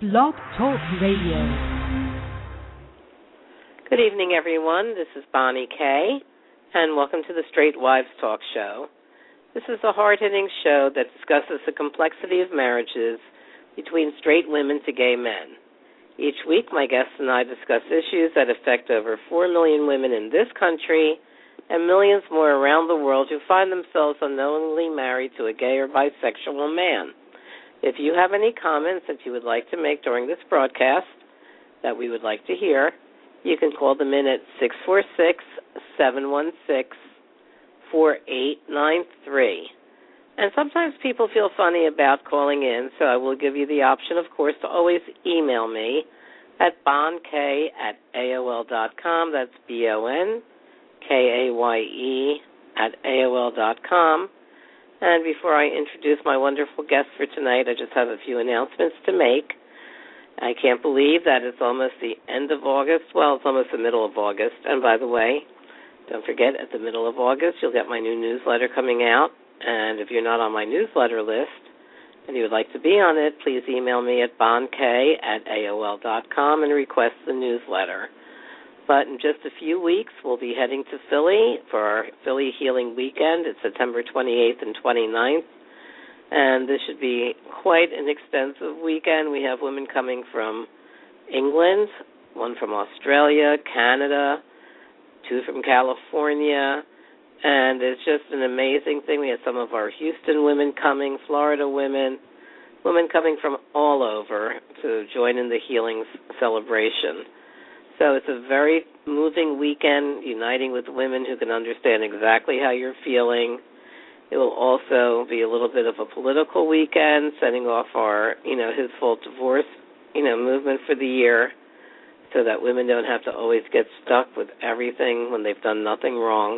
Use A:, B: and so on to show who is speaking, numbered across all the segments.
A: Blog Talk Radio.
B: Good evening, everyone. This is Bonnie Kay, and welcome to the Straight Wives Talk Show. This is a hard-hitting show that discusses the complexity of marriages between straight women to gay men. Each week, my guests and I discuss issues that affect over 4 million women in this country and millions more around the world who find themselves unknowingly married to a gay or bisexual man. If you have any comments that you would like to make during this broadcast that we would like to hear, you can call them in at 646-716-4893. And sometimes people feel funny about calling in, so I will give you the option, of course, to always email me at bonkay@aol.com. That's BONKAYE@AOL.com. And before I introduce my wonderful guest for tonight, I just have a few announcements to make. I can't believe that it's almost the end of August. Well, it's almost the middle of August. And by the way, don't forget, at the middle of August, you'll get my new newsletter coming out. And if you're not on my newsletter list and you would like to be on it, please email me at bonkay@aol.com and request the newsletter. But in just a few weeks, we'll be heading to Philly for our Philly Healing Weekend. It's September 28th and 29th. And this should be quite an extensive weekend. We have women coming from England, one from Australia, Canada, 2 from California. And it's just an amazing thing. We have some of our Houston women coming, Florida women coming from all over to join in the healing celebration. So it's a very moving weekend, uniting with women who can understand exactly how you're feeling. It will also be a little bit of a political weekend, setting off our, his full divorce, movement for the year, so that women don't have to always get stuck with everything when they've done nothing wrong.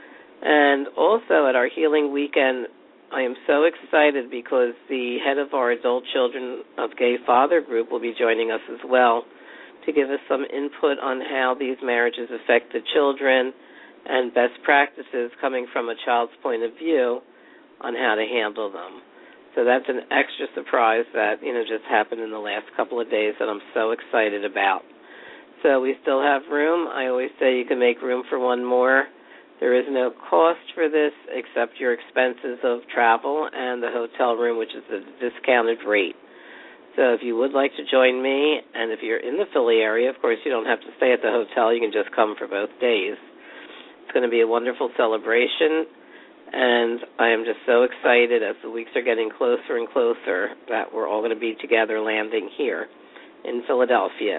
B: And also at our healing weekend, I am so excited because the head of our Adult Children of Gay Father group will be joining us as well to give us some input on how these marriages affect the children and best practices coming from a child's point of view on how to handle them. So that's an extra surprise that, just happened in the last couple of days that I'm so excited about. So we still have room. I always say you can make room for one more. There is no cost for this except your expenses of travel and the hotel room, which is the discounted rate. So if you would like to join me, and if you're in the Philly area, of course, you don't have to stay at the hotel. You can just come for both days. It's going to be a wonderful celebration, and I am just so excited as the weeks are getting closer and closer that we're all going to be together landing here in Philadelphia.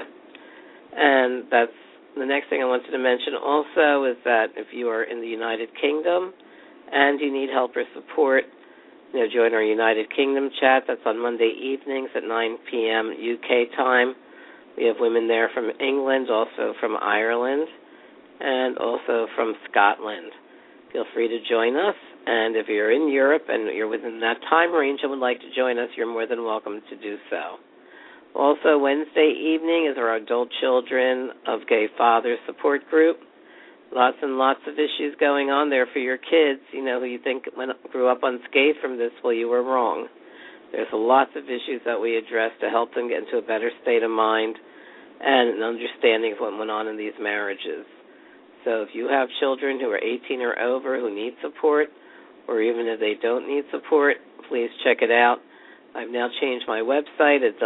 B: And that's the next thing I wanted to mention also is that if you are in the United Kingdom and you need help or support, join our United Kingdom chat. That's on Monday evenings at 9 p.m. UK time. We have women there from England, also from Ireland, and also from Scotland. Feel free to join us. And if you're in Europe and you're within that time range and would like to join us, you're more than welcome to do so. Also, Wednesday evening is our Adult Children of Gay Fathers support group. Lots and lots of issues going on there for your kids, who you think grew up unscathed from this. Well, you were wrong. There's lots of issues that we address to help them get into a better state of mind and an understanding of what went on in these marriages. So if you have children who are 18 or over who need support, or even if they don't need support, please check it out. I've now changed my website at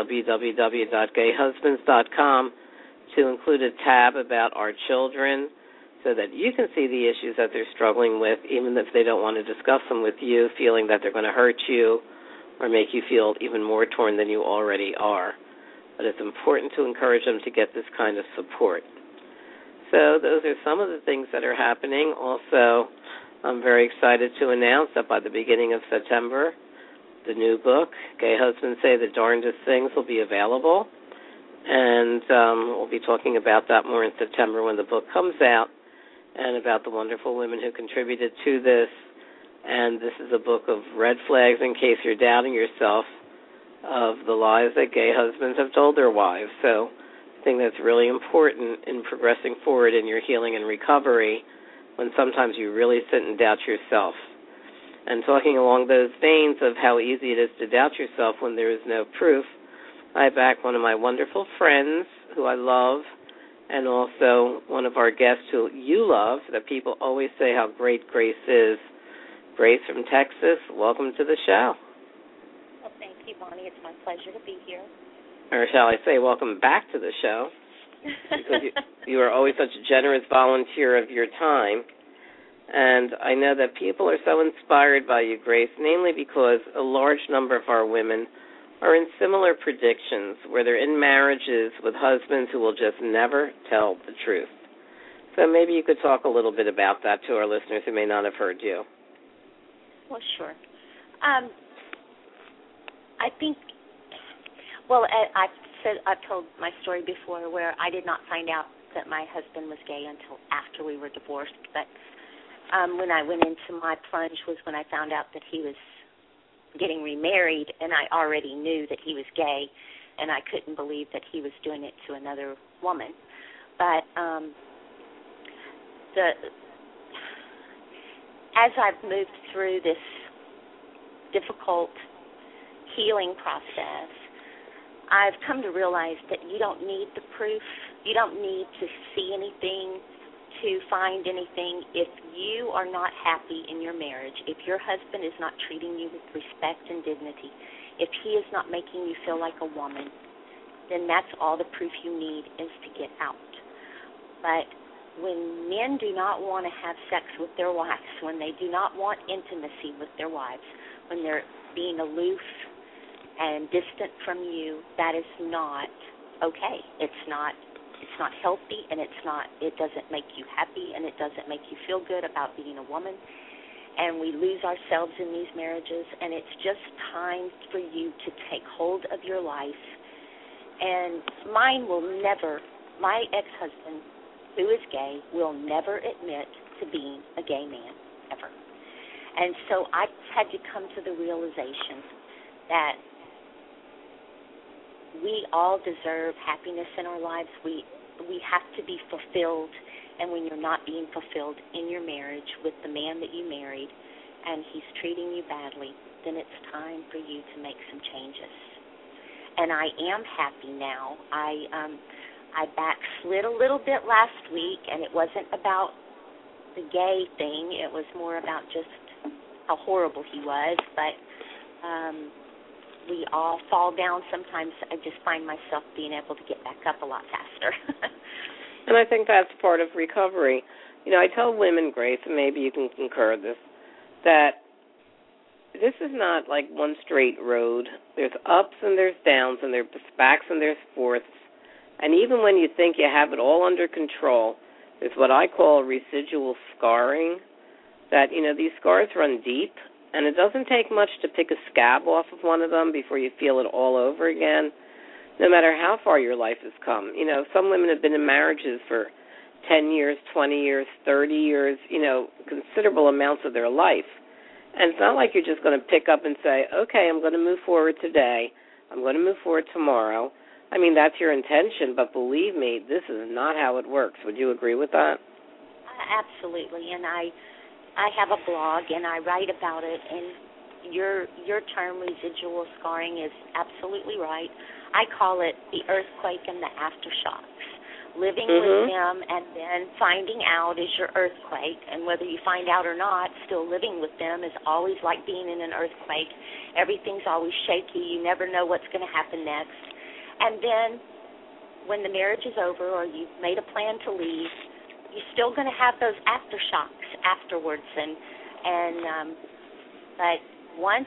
B: www.gayhusbands.com to include a tab about our children, so that you can see the issues that they're struggling with, even if they don't want to discuss them with you, feeling that they're going to hurt you or make you feel even more torn than you already are. But it's important to encourage them to get this kind of support. So those are some of the things that are happening. Also, I'm very excited to announce that by the beginning of September, the new book, Gay Husbands Say the Darndest Things, will be available. And we'll be talking about that more in September when the book comes out, and about the wonderful women who contributed to this. And this is a book of red flags in case you're doubting yourself of the lies that gay husbands have told their wives. So I think that's really important in progressing forward in your healing and recovery when sometimes you really sit and doubt yourself. And talking along those veins of how easy it is to doubt yourself when there is no proof, I have back one of my wonderful friends who I love, and also one of our guests who you love, that people always say how great Grace is. Grace from Texas, welcome to the show.
A: Well, thank you, Bonnie. It's my pleasure to be here.
B: Or shall I say welcome back to the show, because you are always such a generous volunteer of your time. And I know that people are so inspired by you, Grace, namely because a large number of our women are in similar predictions where they're in marriages with husbands who will just never tell the truth. So maybe you could talk a little bit about that to our listeners who may not have heard you.
A: Well, sure. I think, well, I've told my story before where I did not find out that my husband was gay until after we were divorced. But when I went into my plunge was when I found out that he was getting remarried, and I already knew that he was gay, and I couldn't believe that he was doing it to another woman. But as I've moved through this difficult healing process, I've come to realize that you don't need the proof. You don't need to see anything to find anything. If you are not happy in your marriage, if your husband is not treating you with respect and dignity, if he is not making you feel like a woman, then that's all the proof you need is to get out. But when men do not want to have sex with their wives, when they do not want intimacy with their wives, when they're being aloof and distant from you, that is not okay. It's not healthy, and it doesn't make you happy, and it doesn't make you feel good about being a woman. And we lose ourselves in these marriages, and it's just time for you to take hold of your life. And my ex-husband, who is gay, will never admit to being a gay man, ever. And so I had to come to the realization that we all deserve happiness in our lives. We have to be fulfilled, and when you're not being fulfilled in your marriage with the man that you married and he's treating you badly, then it's time for you to make some changes. And I am happy now. I backslid a little bit last week, and it wasn't about the gay thing. It was more about just how horrible he was, but we all fall down. Sometimes I just find myself being able to get back up a lot faster.
B: And I think that's part of recovery. You know, I tell women, Grace, and maybe you can concur this, that this is not like one straight road. There's ups and there's downs, and there's backs and there's forths. And even when you think you have it all under control, there's what I call residual scarring, that, you know, these scars run deep, and it doesn't take much to pick a scab off of one of them before you feel it all over again, no matter how far your life has come. You know, some women have been in marriages for 10 years, 20 years, 30 years, you know, considerable amounts of their life. And it's not like you're just going to pick up and say, okay, I'm going to move forward today. I'm going to move forward tomorrow. I mean, that's your intention, but believe me, this is not how it works. Would you agree with that?
A: Absolutely, and I have a blog, and I write about it, and your term, residual scarring, is absolutely right. I call it the earthquake and the aftershocks. Living with them and then finding out is your earthquake, and whether you find out or not, still living with them is always like being in an earthquake. Everything's always shaky. You never know what's going to happen next. And then when the marriage is over or you've made a plan to leave, you're still going to have those aftershocks afterwards. But once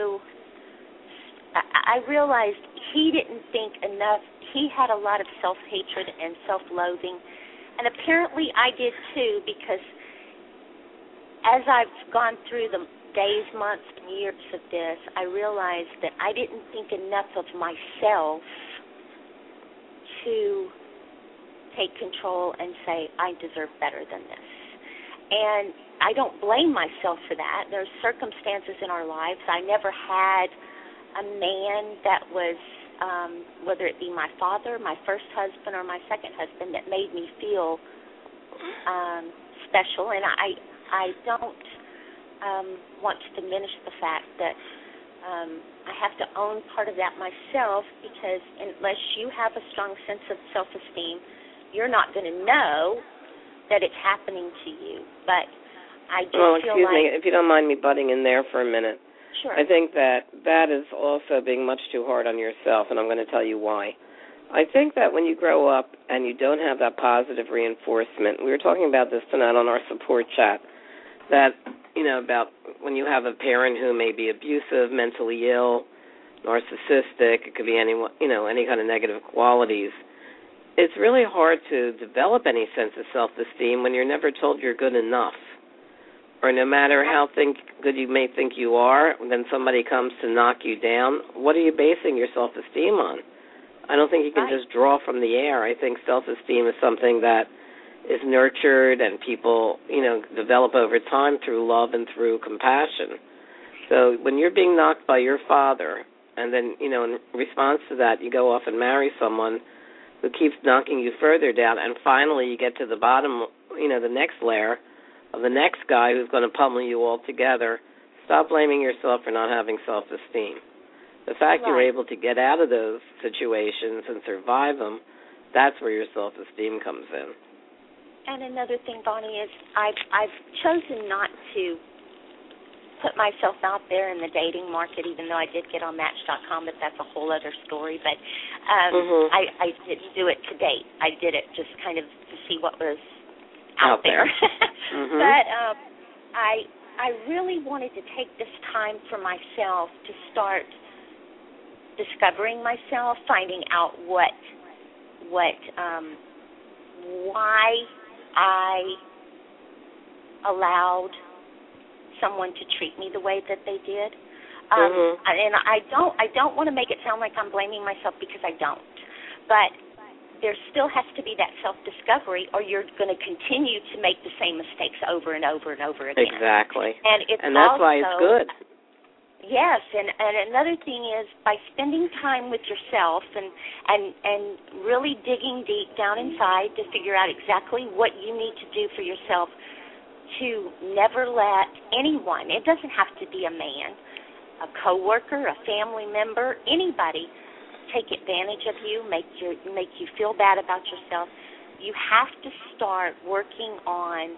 A: I realized he didn't think enough. He had a lot of self-hatred and self-loathing, and apparently I did too, because as I've gone through the days, months, and years of this, I realized that I didn't think enough of myself to take control and say, I deserve better than this. And I don't blame myself for that. There's circumstances in our lives. I never had a man that was, whether it be my father, my first husband, or my second husband, that made me feel special. And I don't want to diminish the fact that I have to own part of that myself, because unless you have a strong sense of self-esteem, you're not going to know that it's happening to you. But I just feel
B: excuse me, if you don't mind me butting in there for a minute.
A: Sure.
B: I think that is also being much too hard on yourself, and I'm going to tell you why. I think that when you grow up and you don't have that positive reinforcement, we were talking about this tonight on our support chat, that, about when you have a parent who may be abusive, mentally ill, narcissistic, it could be any kind of negative qualities. It's really hard to develop any sense of self-esteem when you're never told you're good enough. Or no matter how good you may think you are, then somebody comes to knock you down. What are you basing your self-esteem on? I don't think you can just draw from the air. I think self-esteem is something that is nurtured and people, develop over time through love and through compassion. So when you're being knocked by your father, and then, in response to that, you go off and marry someone who keeps knocking you further down, and finally you get to the bottom, the next layer of the next guy who's going to pummel you all together, stop blaming yourself for not having self-esteem. The fact you were able to get out of those situations and survive them, that's where your self-esteem comes in.
A: And another thing, Bonnie, is I've chosen not to put myself out there in the dating market, even though I did get on Match.com, but that's a whole other story. But I didn't do it to date. I did it just kind of to see what was out there. But I really wanted to take this time for myself to start discovering myself, finding out why I allowed someone to treat me the way that they did. And I don't want to make it sound like I'm blaming myself, because I don't. But there still has to be that self-discovery, or you're going to continue to make the same mistakes over and over and over again.
B: Exactly.
A: And
B: that's why it's good.
A: Yes, and another thing is, by spending time with yourself and really digging deep down inside to figure out exactly what you need to do for yourself to never let anyone, it doesn't have to be a man, a coworker, a family member, anybody, take advantage of you, make you feel bad about yourself. You have to start working on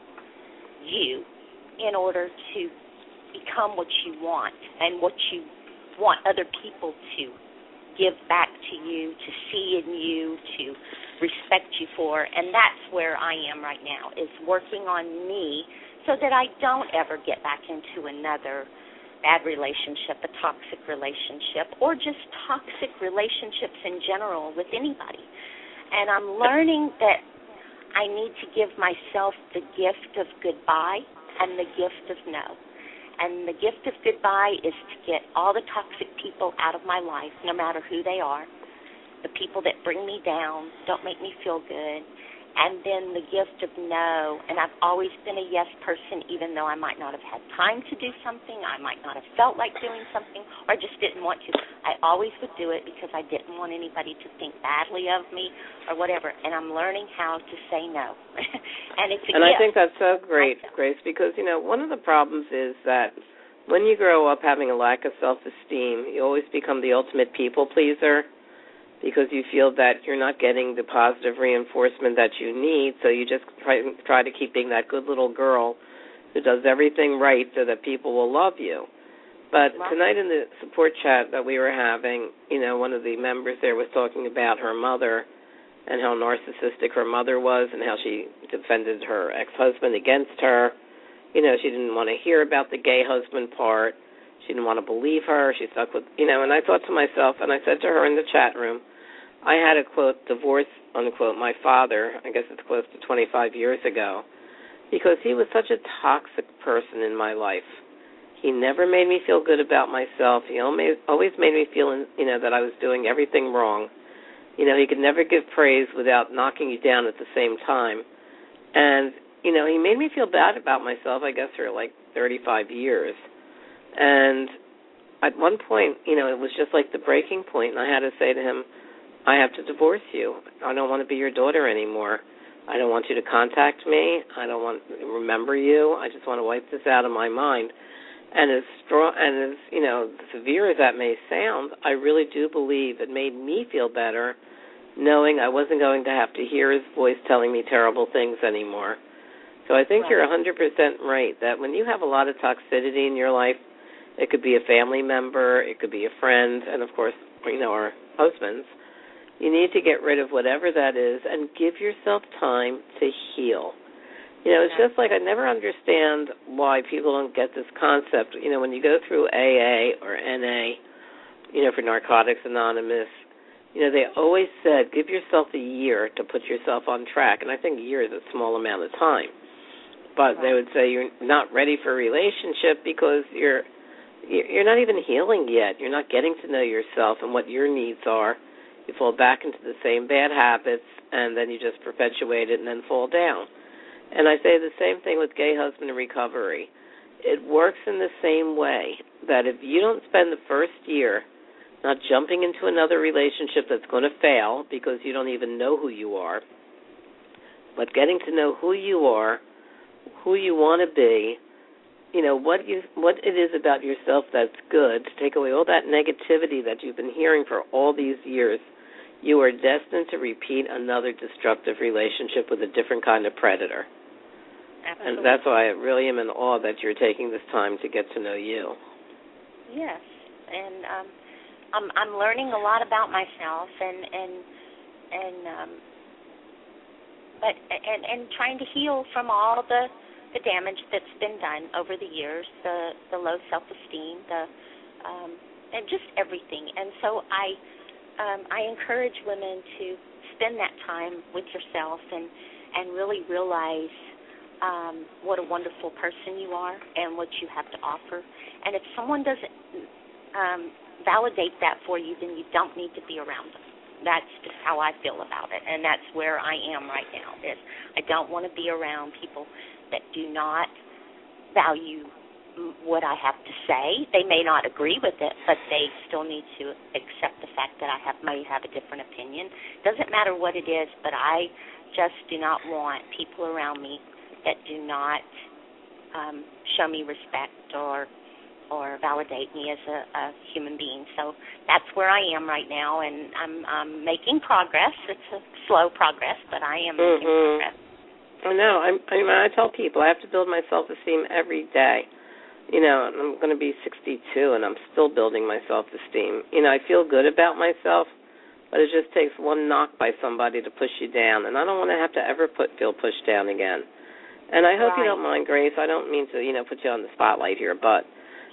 A: you in order to become what you want and what you want other people to give back to you, to see in you, to respect you for. And that's where I am right now, is working on me so that I don't ever get back into another bad relationship, a toxic relationship, or just toxic relationships in general with anybody. And I'm learning that I need to give myself the gift of goodbye and the gift of no. And the gift of goodbye is to get all the toxic people out of my life, no matter who they are, the people that bring me down, don't make me feel good. And then the gift of no, and I've always been a yes person, even though I might not have had time to do something, I might not have felt like doing something, or I just didn't want to. I always would do it because I didn't want anybody to think badly of me or whatever, and I'm learning how to say no. And it's a gift.
B: I think that's so great, Grace, because, one of the problems is that when you grow up having a lack of self-esteem, you always become the ultimate people pleaser, because you feel that you're not getting the positive reinforcement that you need, so you just try to keep being that good little girl who does everything right so that people will love you. But tonight in the support chat that we were having, one of the members there was talking about her mother and how narcissistic her mother was and how she defended her ex-husband against her. She didn't want to hear about the gay husband part. She didn't want to believe her. She stuck with, and I thought to myself, and I said to her in the chat room, I had to, quote, divorce, unquote, my father, I guess it's close to 25 years ago, because he was such a toxic person in my life. He never made me feel good about myself. He always made me feel, that I was doing everything wrong. He could never give praise without knocking you down at the same time. And, he made me feel bad about myself, I guess, for like 35 years. And at one point, it was just like the breaking point, and I had to say to him, I have to divorce you. I don't want to be your daughter anymore. I don't want you to contact me. I don't want to remember you. I just want to wipe this out of my mind. And as strong and as, severe as that may sound, I really do believe it made me feel better knowing I wasn't going to have to hear his voice telling me terrible things anymore. So I think you're 100% right that when you have a lot of toxicity in your life, it could be a family member, it could be a friend, and of course, our husbands, you need to get rid of whatever that is and give yourself time to heal. It's just like I never understand why people don't get this concept. When you go through AA or NA, for Narcotics Anonymous, they always said give yourself a year to put yourself on track. And I think a year is a small amount of time. But they would say you're not ready for a relationship because you're not even healing yet. You're not getting to know yourself and what your needs are. You fall back into the same bad habits, and then you just perpetuate it and then fall down. And I say the same thing with gay husband recovery. It works in the same way, that if you don't spend the first year not jumping into another relationship that's going to fail because you don't even know who you are, but getting to know who you are, who you want to be, what it is about yourself that's good, to take away all that negativity that you've been hearing for all these years, you are destined to repeat another destructive relationship with a different kind of predator.
A: Absolutely.
B: And that's why I really am in awe that you're taking this time to get to know you.
A: Yes, and I'm learning a lot about myself, and trying to heal from all the damage that's been done over the years, the low self-esteem, and just everything. And so I encourage women to spend that time with yourself and really realize what a wonderful person you are and what you have to offer. And if someone doesn't validate that for you, then you don't need to be around them. That's just how I feel about it, and that's where I am right now. Is I don't want to be around people that do not value what I have to say. They may not agree with it, but they still need to accept the fact that I may have a different opinion. Doesn't matter what it is, but I just do not want people around me that do not show me respect or validate me as a human being. So that's where I am right now, and I'm making progress. It's a slow progress, but I am making progress.
B: I know. I tell people I have to build my self-esteem every day. I'm going to be 62, and I'm still building my self-esteem. I feel good about myself, but it just takes one knock by somebody to push you down, and I don't want to have to ever feel pushed down again. And I hope you don't mind, Grace. I don't mean to, put you on the spotlight here, but,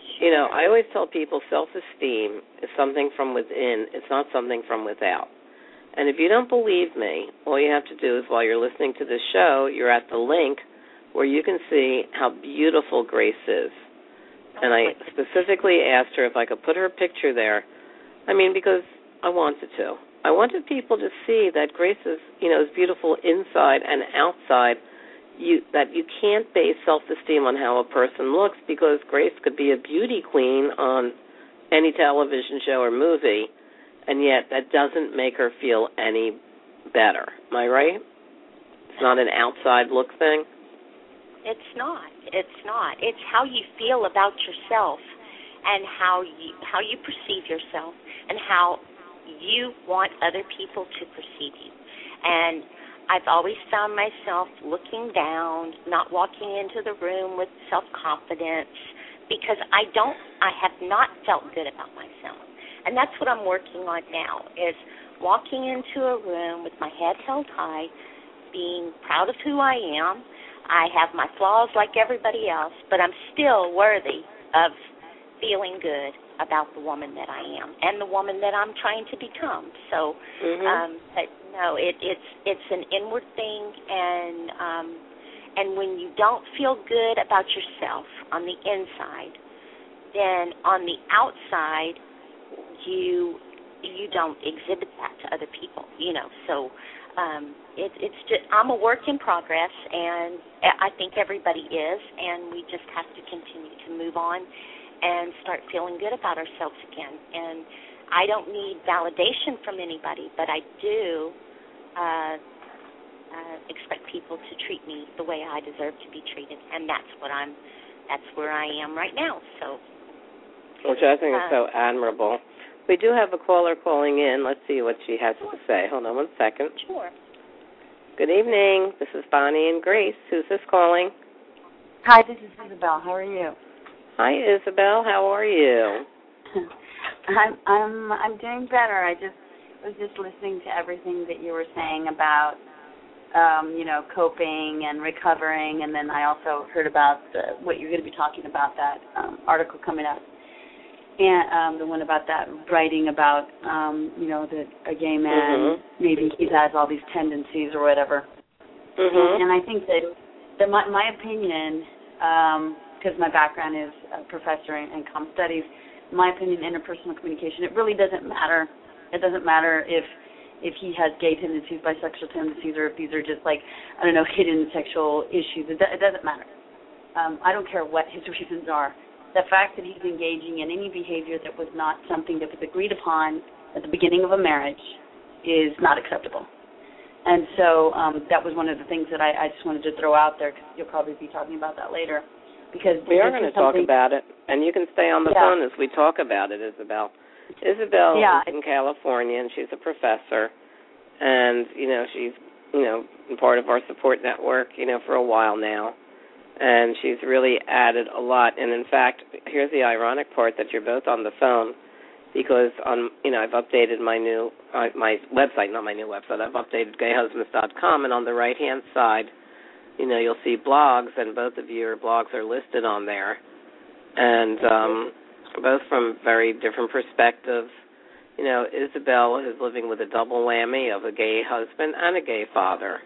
B: I always tell people self-esteem is something from within. It's not something from without. And if you don't believe me, all you have to do is while you're listening to this show, you're at the link where you can see how beautiful Grace is. And I specifically asked her if I could put her picture there. Because I wanted to. I wanted people to see that Grace is, is beautiful inside and outside. That you can't base self-esteem on how a person looks, because Grace could be a beauty queen on any television show or movie, and yet that doesn't make her feel any better. Am I right? It's not an outside look thing?
A: It's not. It's how you feel about yourself and how you perceive yourself and how you want other people to perceive you. And I've always found myself looking down, not walking into the room with self-confidence, because I have not felt good about myself. And that's what I'm working on now, is walking into a room with my head held high, being proud of who I am. I have my flaws like everybody else, but I'm still worthy of feeling good about the woman that I am and the woman that I'm trying to become. So, but no, it's an inward thing, and when you don't feel good about yourself on the inside, then on the outside you don't exhibit that to other people. So it's just, I'm a work in progress, and I think everybody is, and we just have to continue to move on and start feeling good about ourselves again. And I don't need validation from anybody, but I do expect people to treat me the way I deserve to be treated, and that's what I'm that's where I am right now. So,
B: which I think is so admirable. We do have a caller calling in. Let's see what she has to say. Hold on 1 second.
A: Sure.
B: Good evening. This is Bonnie and Grace. Who's this calling?
C: Hi, this is Isabel. How are you?
B: Hi, Isabel. How are you?
C: I'm doing better. I was just listening to everything that you were saying about coping and recovering, and then I also heard about what you're going to be talking about, that article coming up, and the one about that writing about that a gay man, maybe he has all these tendencies or whatever. And I think that my opinion, because my background is a professor in comm studies, my opinion, interpersonal communication, it really doesn't matter. It doesn't matter if he has gay tendencies, bisexual tendencies, or if these are just hidden sexual issues. It doesn't matter. I don't care what his reasons are. The fact that he's engaging in any behavior that was not something that was agreed upon at the beginning of a marriage is not acceptable. And so that was one of the things that I just wanted to throw out there, because you'll probably be talking about that later. Because
B: we are going to talk about it, and you can stay on the phone as we talk about it, Isabel. Isabel is in California, and she's a professor, and, she's, part of our support network, for a while now, and she's really added a lot. And, in fact, here's the ironic part, that you're both on the phone, because I've updated my website, not my new website, I've updated gayhusbands.com, and on the right-hand side, you'll see blogs, and both of your blogs are listed on there, and both from very different perspectives. Isabel is living with a double whammy of a gay husband and a gay father.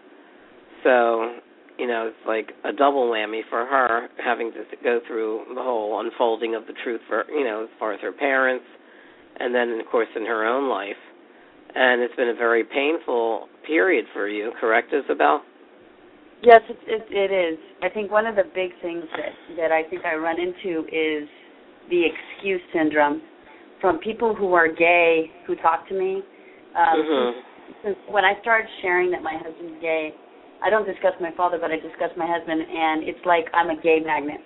B: So, it's like a double whammy for her, having to go through the whole unfolding of the truth for, as far as her parents, and then, of course, in her own life. And it's been a very painful period for you, correct, Isabel?
C: Yes, it is. I think one of the big things that I think I run into is the excuse syndrome from people who are gay who talk to me. Since when I started sharing that my husband's gay, I don't discuss my father, but I discuss my husband, and it's like I'm a gay magnet.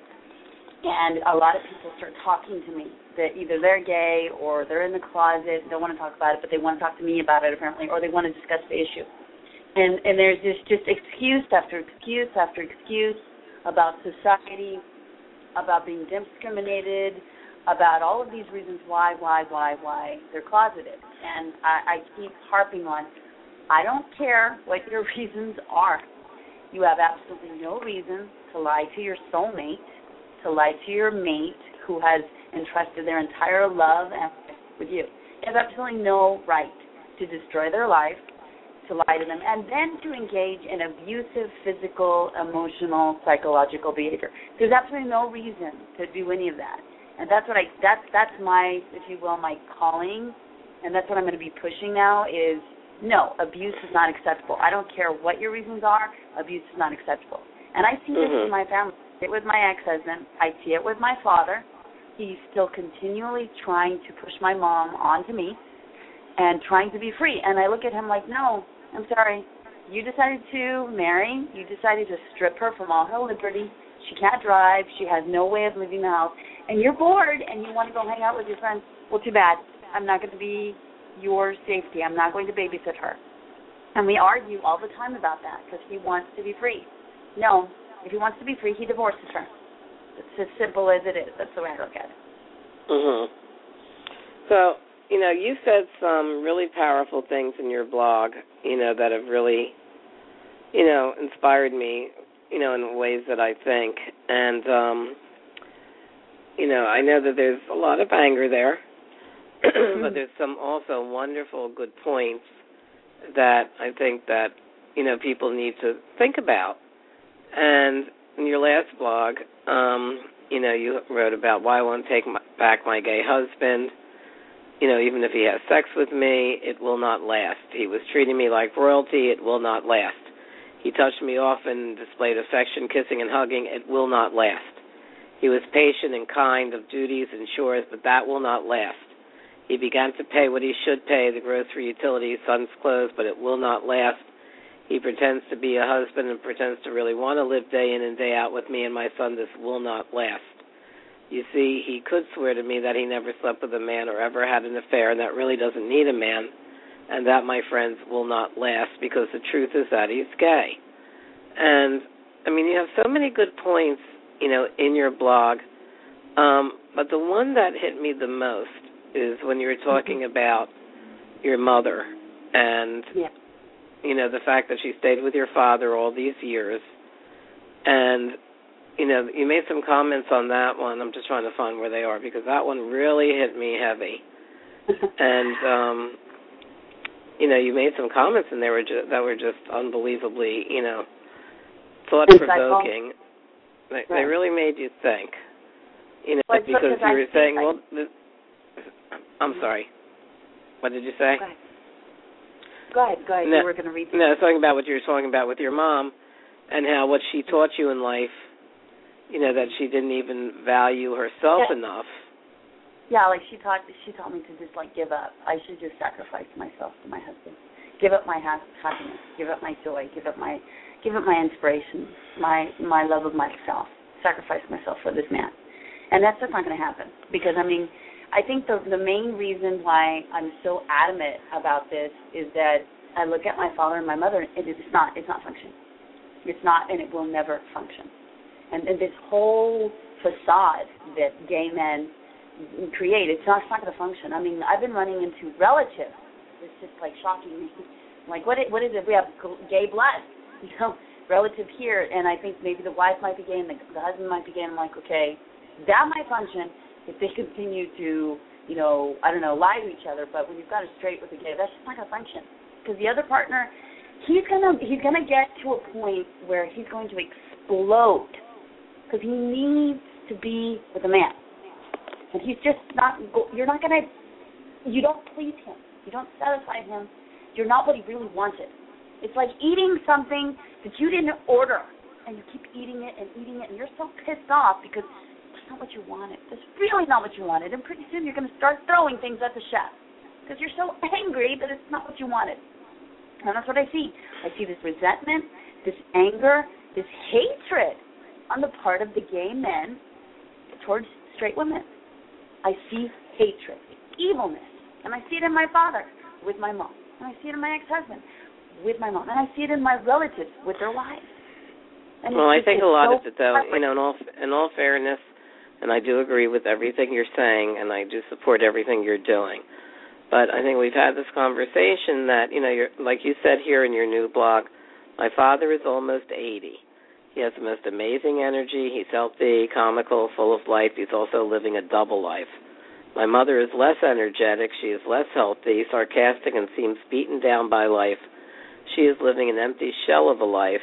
C: And a lot of people start talking to me that either they're gay or they're in the closet, don't want to talk about it, but they want to talk to me about it apparently, or they want to discuss the issue. And there's just excuse after excuse after excuse about society, about being discriminated, about all of these reasons why they're closeted. And I keep harping on, I don't care what your reasons are. You have absolutely no reason to lie to your soulmate, to lie to your mate who has entrusted their entire love and with you. You have absolutely no right to destroy their life, to lie to them, and then to engage in abusive physical, emotional, psychological behavior. There's absolutely no reason to do any of that. And that's that's my, if you will, my calling, and that's what I'm going to be pushing now is, no, abuse is not acceptable. I don't care what your reasons are, abuse is not acceptable. And I see this in my family. I see it with my ex-husband. I see it with my father. He's still continually trying to push my mom onto me and trying to be free. And I look at him like, no, I'm sorry. You decided to marry. You decided to strip her from all her liberty. She can't drive. She has no way of leaving the house. And you're bored and you want to go hang out with your friends. Well, too bad. I'm not going to be your safety. I'm not going to babysit her. And we argue all the time about that because he wants to be free. No, if he wants to be free, he divorces her. It's as simple as it is. That's the way I look at it.
B: So, you said some really powerful things in your blog, that have really, inspired me, in ways that I think. And, I know that there's a lot of anger there, but there's some also wonderful good points that I think that, people need to think about. And in your last blog, you wrote about why I won't take back my gay husband. Even if he has sex with me, it will not last. He was treating me like royalty, it will not last. He touched me often, displayed affection, kissing and hugging, it will not last. He was patient and kind of duties and chores, but that will not last. He began to pay what he should pay, the grocery, utilities, son's clothes, but it will not last. He pretends to be a husband and pretends to really want to live day in and day out with me and my son. This will not last. You see, he could swear to me that he never slept with a man or ever had an affair, and that really doesn't need a man, and that, my friends, will not last, because the truth is that he's gay. And, I mean, you have so many good points, in your blog, but the one that hit me the most is when you were talking about your mother and, the fact that she stayed with your father all these years. And, you made some comments on that one. I'm just trying to find where they are, because that one really hit me heavy. And, you made some comments, and that were just unbelievably, thought-provoking. They really made you think. Because you were saying, I'm sorry. What did you say?
C: Go ahead.
B: No,
C: you were going to read.
B: No, I was talking about what you were talking about with your mom and how what she taught you in life, that she didn't even value herself enough.
C: Yeah, like she taught me to just give up. I should just sacrifice myself to my husband. Give up my happiness. Give up my joy. Give up my inspiration. My love of myself. Sacrifice myself for this man. And that's just not going to happen, because I think the main reason why I'm so adamant about this is that I look at my father and my mother, and it's not functioning. It's not, and it will never function. And this whole facade that gay men create, it's not going to function. I've been running into relatives. It's just shocking me. What is it? We have gay blood, relative here, and I think maybe the wife might be gay and the husband might be gay. And I'm okay, that might function if they continue to, lie to each other. But when you've got a straight with a gay, that's just not going to function, because the other partner, he's gonna get to a point where he's going to explode, because he needs to be with a man, and he's just not. You don't please him. You don't satisfy him. You're not what he really wanted. It's like eating something that you didn't order, and you keep eating it, and you're so pissed off because it's not what you wanted. It's really not what you wanted, and pretty soon you're going to start throwing things at the chef because you're so angry that it's not what you wanted. And that's what I see. I see this resentment, this anger, this hatred on the part of the gay men towards straight women. I see hatred, evilness, and I see it in my father with my mom, and I see it in my ex-husband with my mom, and I see it in my relatives with their wives. And
B: I think a lot of it, though, in all fairness, and I do agree with everything you're saying, and I do support everything you're doing. But I think we've had this conversation that, you're, like you said here in your new blog, my father is almost 80. He has the most amazing energy. He's healthy, comical, full of life. He's also living a double life. My mother is less energetic. She is less healthy, sarcastic, and seems beaten down by life. She is living an empty shell of a life.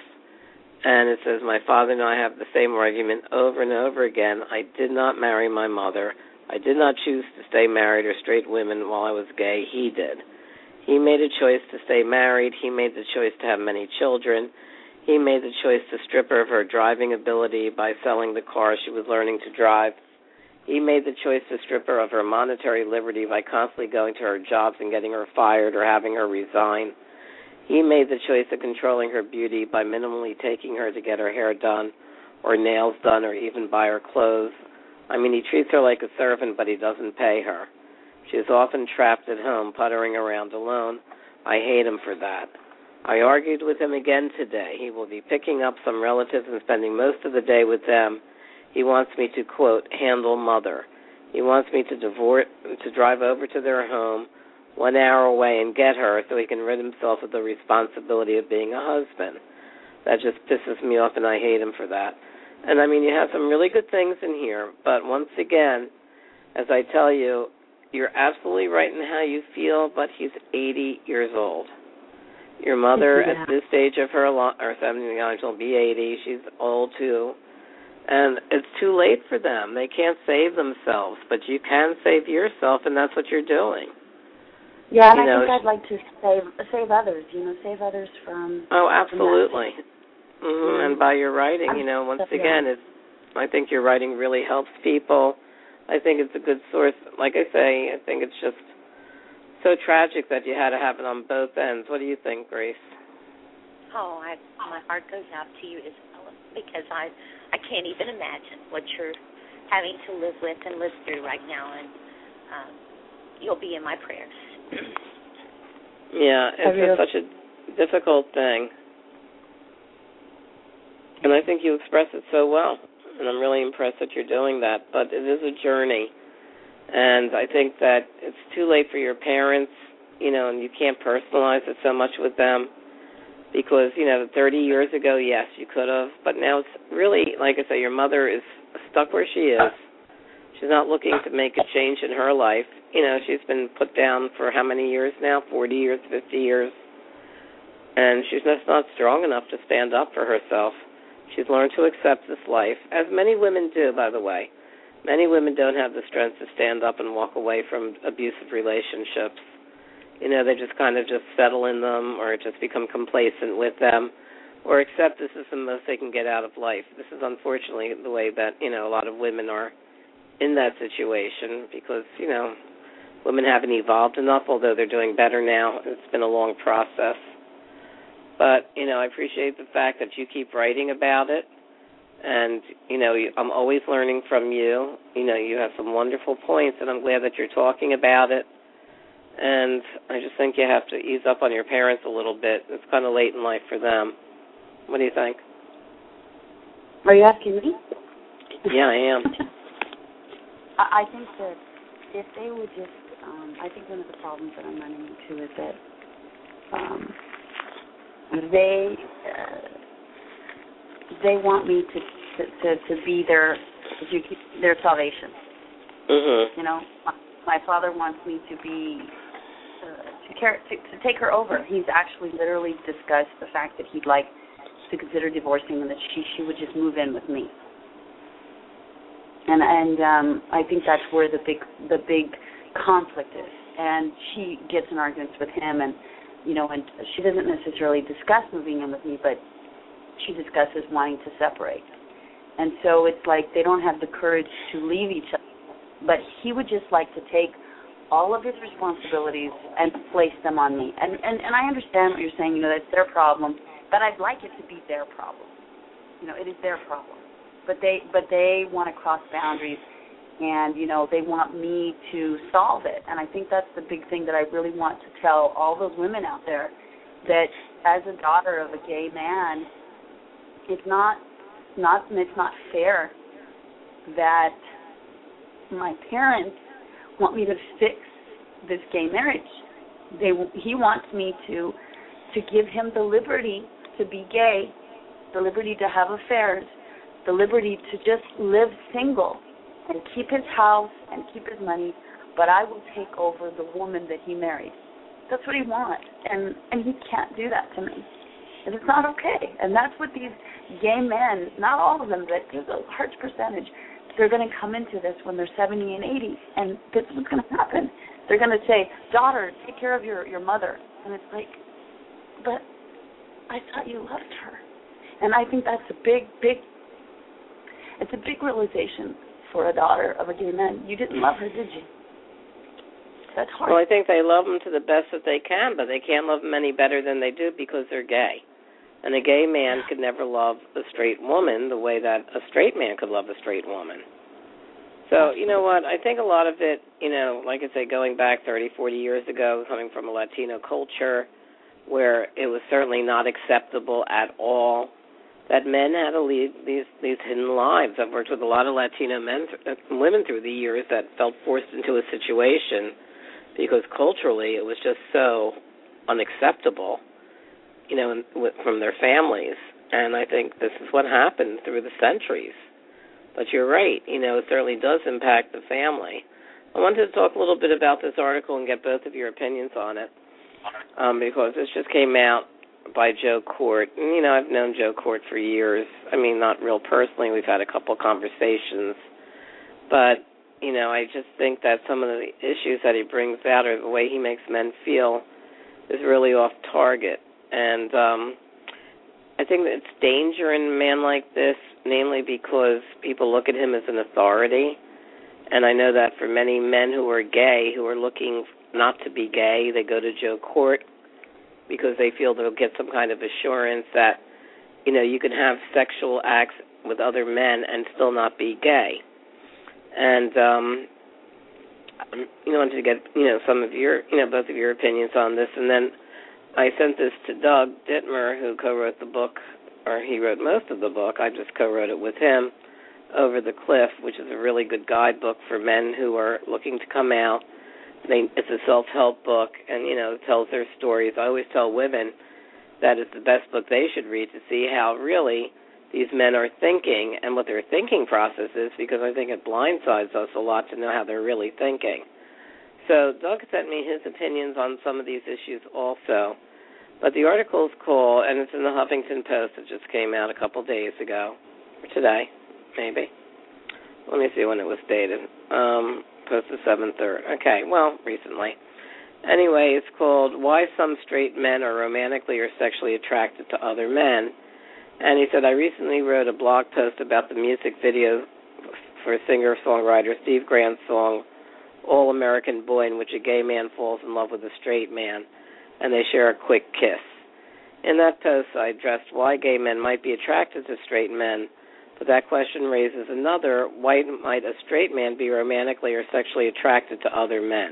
B: And it says, my father and I have the same argument over and over again. I did not marry my mother. I did not choose to stay married or straight women while I was gay. He did. He made a choice to stay married. He made the choice to have many children. He made the choice to strip her of her driving ability by selling the car she was learning to drive. He made the choice to strip her of her monetary liberty by constantly going to her jobs and getting her fired or having her resign. He made the choice of controlling her beauty by minimally taking her to get her hair done or nails done or even buy her clothes. He treats her like a servant, but he doesn't pay her. She is often trapped at home, puttering around alone. I hate him for that. I argued with him again today. He will be picking up some relatives and spending most of the day with them. He wants me to, quote, handle mother. He wants me to drive over to their home 1 hour away and get her so he can rid himself of the responsibility of being a husband. That just pisses me off, and I hate him for that. And, you have some really good things in here, but once again, as I tell you, you're absolutely right in how you feel, but he's 80 years old. Your mother, at this stage of her life, or 79, she'll be 80, she's old too, and it's too late for them. They can't save themselves, but you can save yourself, and that's what you're doing.
C: Yeah, and I think I'd like to save others, save others from...
B: Oh, absolutely. And by your writing, once again, I think your writing really helps people. I think it's a good source. Like I say, I think it's just so tragic that you had to have it on both ends. What do you think, Grace?
A: my heart goes out to you, Isabella, because I can't even imagine what you're having to live with and live through right now, and you'll be in my prayers.
B: Yeah, it's just such a difficult thing. And I think you express it so well, and I'm really impressed that you're doing that. But it is a journey, and I think that it's too late for your parents, and you can't personalize it so much with them because, 30 years ago, yes, you could have, but now it's really, like I say, your mother is stuck where she is. She's not looking to make a change in her life. She's been put down for how many years now? 40 years, 50 years. And she's just not strong enough to stand up for herself. She's learned to accept this life, as many women do, by the way. Many women don't have the strength to stand up and walk away from abusive relationships. They just kind of just settle in them or just become complacent with them or accept this is the most they can get out of life. This is unfortunately the way that, a lot of women are in that situation because, women haven't evolved enough, although they're doing better now. It's been a long process. But, I appreciate the fact that you keep writing about it. And, I'm always learning from you. You have some wonderful points, and I'm glad that you're talking about it. And I just think you have to ease up on your parents a little bit. It's kind of late in life for them. What do you think?
C: Are you asking me?
B: Yeah, I am.
C: I think that if they would just, I think one of the problems that I'm running into is that they want me to be their salvation.
B: Mm-hmm.
C: My father wants me to be to take her over. He's actually literally discussed the fact that he'd like to consider divorcing and that she would just move in with me. And I think that's where the big conflict is. And she gets in arguments with him, and and she doesn't necessarily discuss moving in with me, but she discusses wanting to separate. And so it's like they don't have the courage to leave each other. But he would just like to take all of his responsibilities and place them on me. And I understand what you're saying, that's their problem, but I'd like it to be their problem. It is their problem. But they want to cross boundaries, and, they want me to solve it. And I think that's the big thing that I really want to tell all those women out there, that as a daughter of a gay man, it's not fair that my parents want me to fix this gay marriage. He wants me to give him the liberty to be gay, the liberty to have affairs, the liberty to just live single and keep his house and keep his money, but I will take over the woman that he married. That's what he wants, and he can't do that to me. And it's not okay. And that's what these gay men, not all of them, but there's a large percentage, they're going to come into this when they're 70 and 80, and this is what's going to happen. They're going to say, daughter, take care of your mother. And it's like, but I thought you loved her. And I think that's a big realization for a daughter of a gay man. You didn't love her, did you? That's hard.
B: Well, I think they love them to the best that they can, but they can't love them any better than they do because they're gay. And a gay man could never love a straight woman the way that a straight man could love a straight woman. So, you know what, I think a lot of it, like I say, going back 30, 40 years ago, coming from a Latino culture where it was certainly not acceptable at all that men had to lead these hidden lives. I've worked with a lot of Latino men and women through the years that felt forced into a situation because culturally it was just so unacceptable, from their families. And I think this is what happened through the centuries. But you're right, it certainly does impact the family. I wanted to talk a little bit about this article and get both of your opinions on it, because this just came out by Joe Court. And, I've known Joe Court for years. I mean, not real personally. We've had a couple conversations. But, I just think that some of the issues that he brings out or the way he makes men feel is really off target. And I think that it's danger in a man like this, namely because people look at him as an authority. And I know that for many men who are gay, who are looking not to be gay, they go to Joe Court because they feel they'll get some kind of assurance that, you can have sexual acts with other men and still not be gay. And wanted to get, some of your, both of your opinions on this. And then I sent this to Doug Dittmer, who co-wrote the book, or he wrote most of the book. I just co-wrote it with him, Over the Cliff, which is a really good guidebook for men who are looking to come out. It's a self-help book, and, it tells their stories. I always tell women that it's the best book they should read to see how really these men are thinking and what their thinking process is, because I think it blindsides us a lot to know how they're really thinking. So Doug sent me his opinions on some of these issues also. But the article's called, and it's in the Huffington Post. It just came out a couple days ago, or today, maybe. Let me see when it was dated. Posted 7/3. Okay, well, recently. Anyway, it's called Why Some Straight Men Are Romantically or Sexually Attracted to Other Men. And he said, I recently wrote a blog post about the music video for singer-songwriter Steve Grant's song, All American Boy, in which a gay man falls in love with a straight man, and they share a quick kiss. In that post, I addressed why gay men might be attracted to straight men, but that question raises another, why might a straight man be romantically or sexually attracted to other men?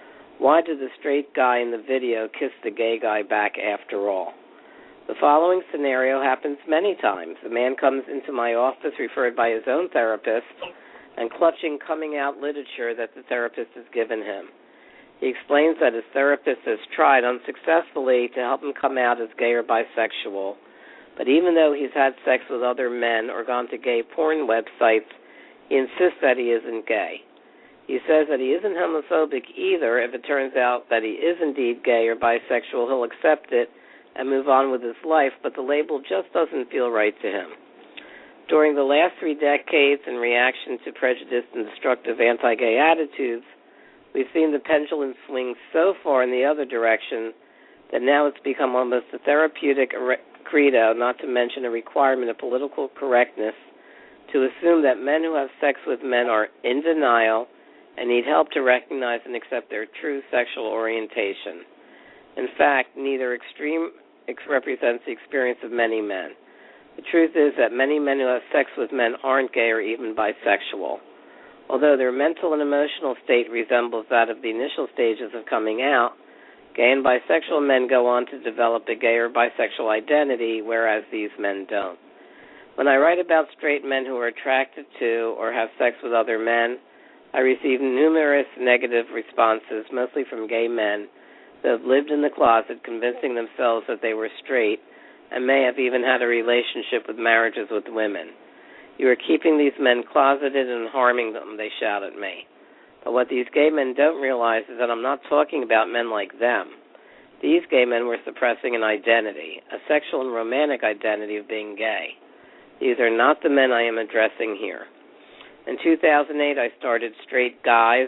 B: Why did the straight guy in the video kiss the gay guy back after all? The following scenario happens many times. A man comes into my office referred by his own therapist and clutching coming out literature that the therapist has given him. He explains that his therapist has tried unsuccessfully to help him come out as gay or bisexual, but even though he's had sex with other men or gone to gay porn websites, he insists that he isn't gay. He says that he isn't homophobic either. If it turns out that he is indeed gay or bisexual, he'll accept it and move on with his life, but the label just doesn't feel right to him. During the last 3 decades, in reaction to prejudice and destructive anti-gay attitudes, we've seen the pendulum swing so far in the other direction that now it's become almost a therapeutic credo, not to mention a requirement of political correctness, to assume that men who have sex with men are in denial and need help to recognize and accept their true sexual orientation. In fact, neither extreme represents the experience of many men. The truth is that many men who have sex with men aren't gay or even bisexual. Although their mental and emotional state resembles that of the initial stages of coming out, gay and bisexual men go on to develop a gay or bisexual identity, whereas these men don't. When I write about straight men who are attracted to or have sex with other men, I receive numerous negative responses, mostly from gay men who have lived in the closet convincing themselves that they were straight and may have even had a relationship with marriages with women. You are keeping these men closeted and harming them, they shout at me. But what these gay men don't realize is that I'm not talking about men like them. These gay men were suppressing an identity, a sexual and romantic identity of being gay. These are not the men I am addressing here. In 2008, I started Straight Guys,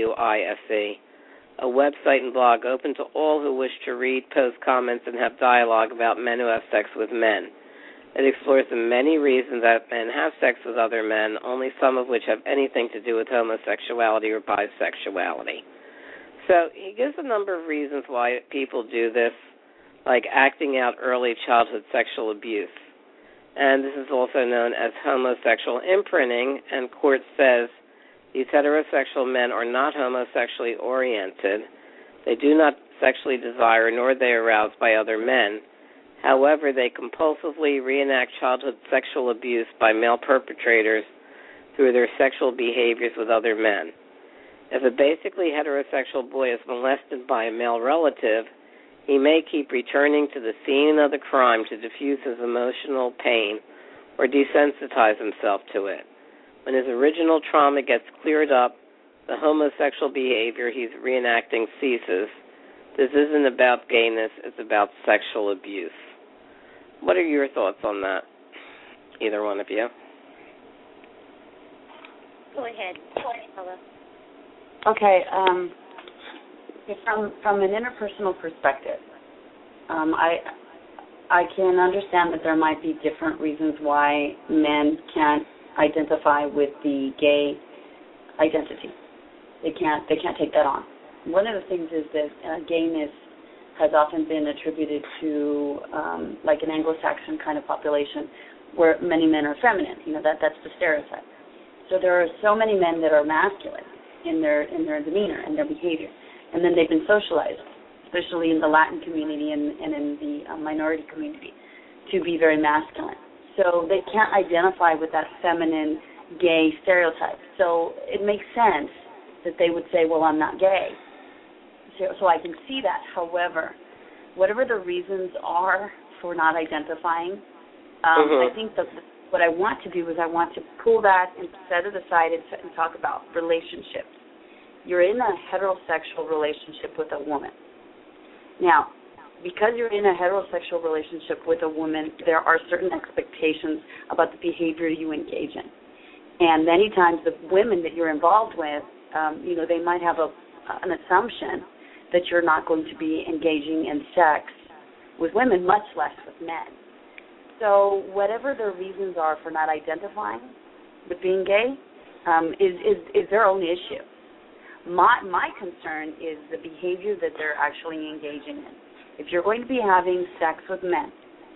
B: Guise, a website and blog open to all who wish to read, post comments, and have dialogue about men who have sex with men. It explores the many reasons that men have sex with other men, only some of which have anything to do with homosexuality or bisexuality. So he gives a number of reasons why people do this, like acting out early childhood sexual abuse. And this is also known as homosexual imprinting, and court says these heterosexual men are not homosexually oriented. They do not sexually desire, nor are they aroused by other men. However, they compulsively reenact childhood sexual abuse by male perpetrators through their sexual behaviors with other men. If a basically heterosexual boy is molested by a male relative, he may keep returning to the scene of the crime to diffuse his emotional pain or desensitize himself to it. When his original trauma gets cleared up, the homosexual behavior he's reenacting ceases. This isn't about gayness, it's about sexual abuse. What are your thoughts on that, either one of you?
A: Go ahead. Hello.
C: Okay. From an interpersonal perspective, I can understand that there might be different reasons why men can't identify with the gay identity. They can't take that on. One of the things is that gayness has often been attributed to like an Anglo-Saxon kind of population where many men are feminine. That's the stereotype. So there are so many men that are masculine in their demeanor and their behavior, and then they've been socialized, especially in the Latin community and in the minority community, to be very masculine. So they can't identify with that feminine, gay stereotype. So it makes sense that they would say, well, I'm not gay. So I can see that. However, whatever the reasons are for not identifying, I think that what I want to do is I want to pull that and set it aside and talk about relationships. You're in a heterosexual relationship with a woman. Now, because you're in a heterosexual relationship with a woman, there are certain expectations about the behavior you engage in. And many times the women that you're involved with, they might have an assumption that you're not going to be engaging in sex with women, much less with men. So whatever their reasons are for not identifying with being gay is their own issue. My concern is the behavior that they're actually engaging in. If you're going to be having sex with men,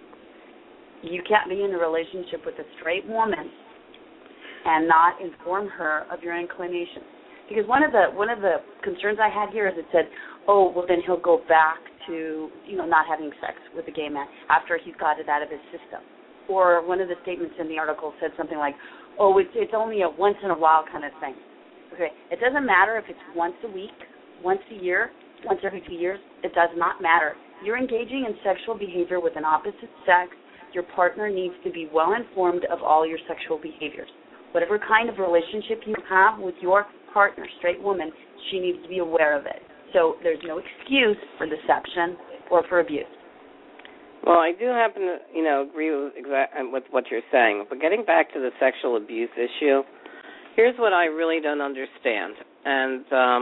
C: you can't be in a relationship with a straight woman and not inform her of your inclinations. Because one of the concerns I had here is it said, oh, well, then he'll go back to, not having sex with a gay man after he's got it out of his system. Or one of the statements in the article said something like, oh, it's only a once in a while kind of thing. Okay, it doesn't matter if it's once a week, once a year, once every 2 years. It does not matter. You're engaging in sexual behavior with an opposite sex. Your partner needs to be well informed of all your sexual behaviors. Whatever kind of relationship you have with your partner, straight woman, she needs to be aware of it. So there's no excuse for deception or for abuse.
B: Well, I do happen to, agree with what you're saying. But getting back to the sexual abuse issue, here's what I really don't understand. And,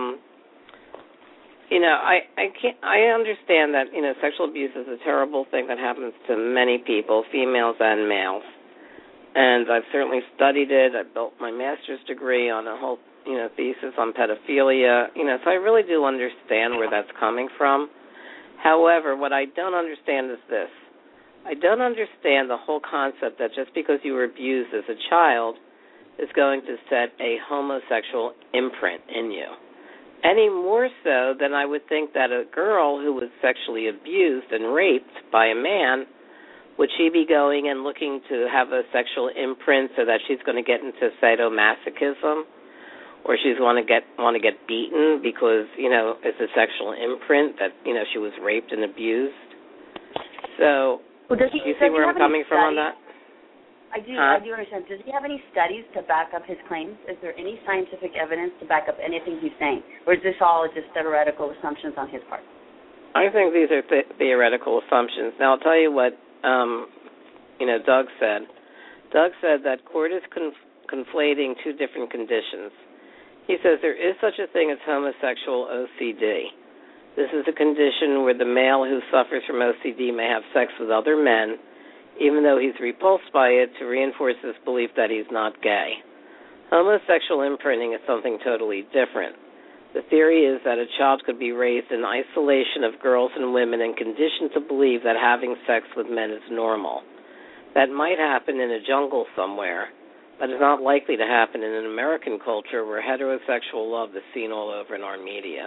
B: I understand that, sexual abuse is a terrible thing that happens to many people, females and males. And I've certainly studied it. I built my master's degree on a whole, thesis on pedophilia. So I really do understand where that's coming from. However, what I don't understand is this. I don't understand the whole concept that just because you were abused as a child is going to set a homosexual imprint in you. Any more so than I would think that a girl who was sexually abused and raped by a man, would she be going and looking to have a sexual imprint so that she's going to get into sadomasochism? Or she's want to get beaten because, it's a sexual imprint that, she was raped and abused. So, do you see where I'm coming from on that?
C: I do understand. Does he have any studies to back up his claims? Is there any scientific evidence to back up anything he's saying? Or is this all just theoretical assumptions on his part?
B: I think these are theoretical assumptions. Now, I'll tell you what, Doug said. Doug said that court is conflating two different conditions. He says there is such a thing as homosexual OCD. This is a condition where the male who suffers from OCD may have sex with other men, even though he's repulsed by it, to reinforce his belief that he's not gay. Homosexual imprinting is something totally different. The theory is that a child could be raised in isolation of girls and women and conditioned to believe that having sex with men is normal. That might happen in a jungle somewhere, but it's not likely to happen in an American culture where heterosexual love is seen all over in our media.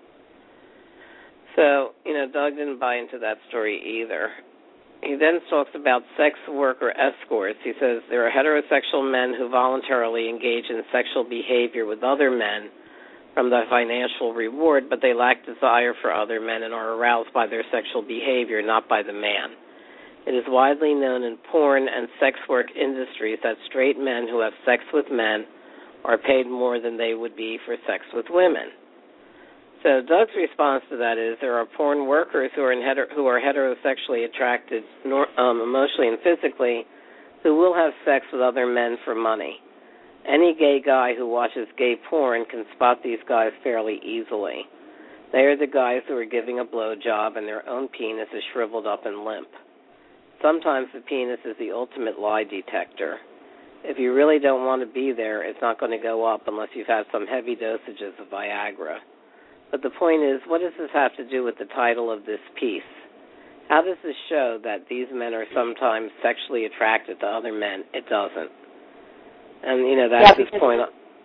B: So, Doug didn't buy into that story either. He then talks about sex worker escorts. He says there are heterosexual men who voluntarily engage in sexual behavior with other men from the financial reward, but they lack desire for other men and are aroused by their sexual behavior, not by the man. It is widely known in porn and sex work industries that straight men who have sex with men are paid more than they would be for sex with women. So Doug's response to that is there are porn workers who are heterosexually attracted emotionally and physically who will have sex with other men for money. Any gay guy who watches gay porn can spot these guys fairly easily. They are the guys who are giving a blowjob and their own penis is shriveled up and limp. Sometimes the penis is the ultimate lie detector. If you really don't want to be there, it's not going to go up unless you've had some heavy dosages of Viagra. But the point is, what does this have to do with the title of this piece? How does this show that these men are sometimes sexually attracted to other men? It doesn't. And, that's his point.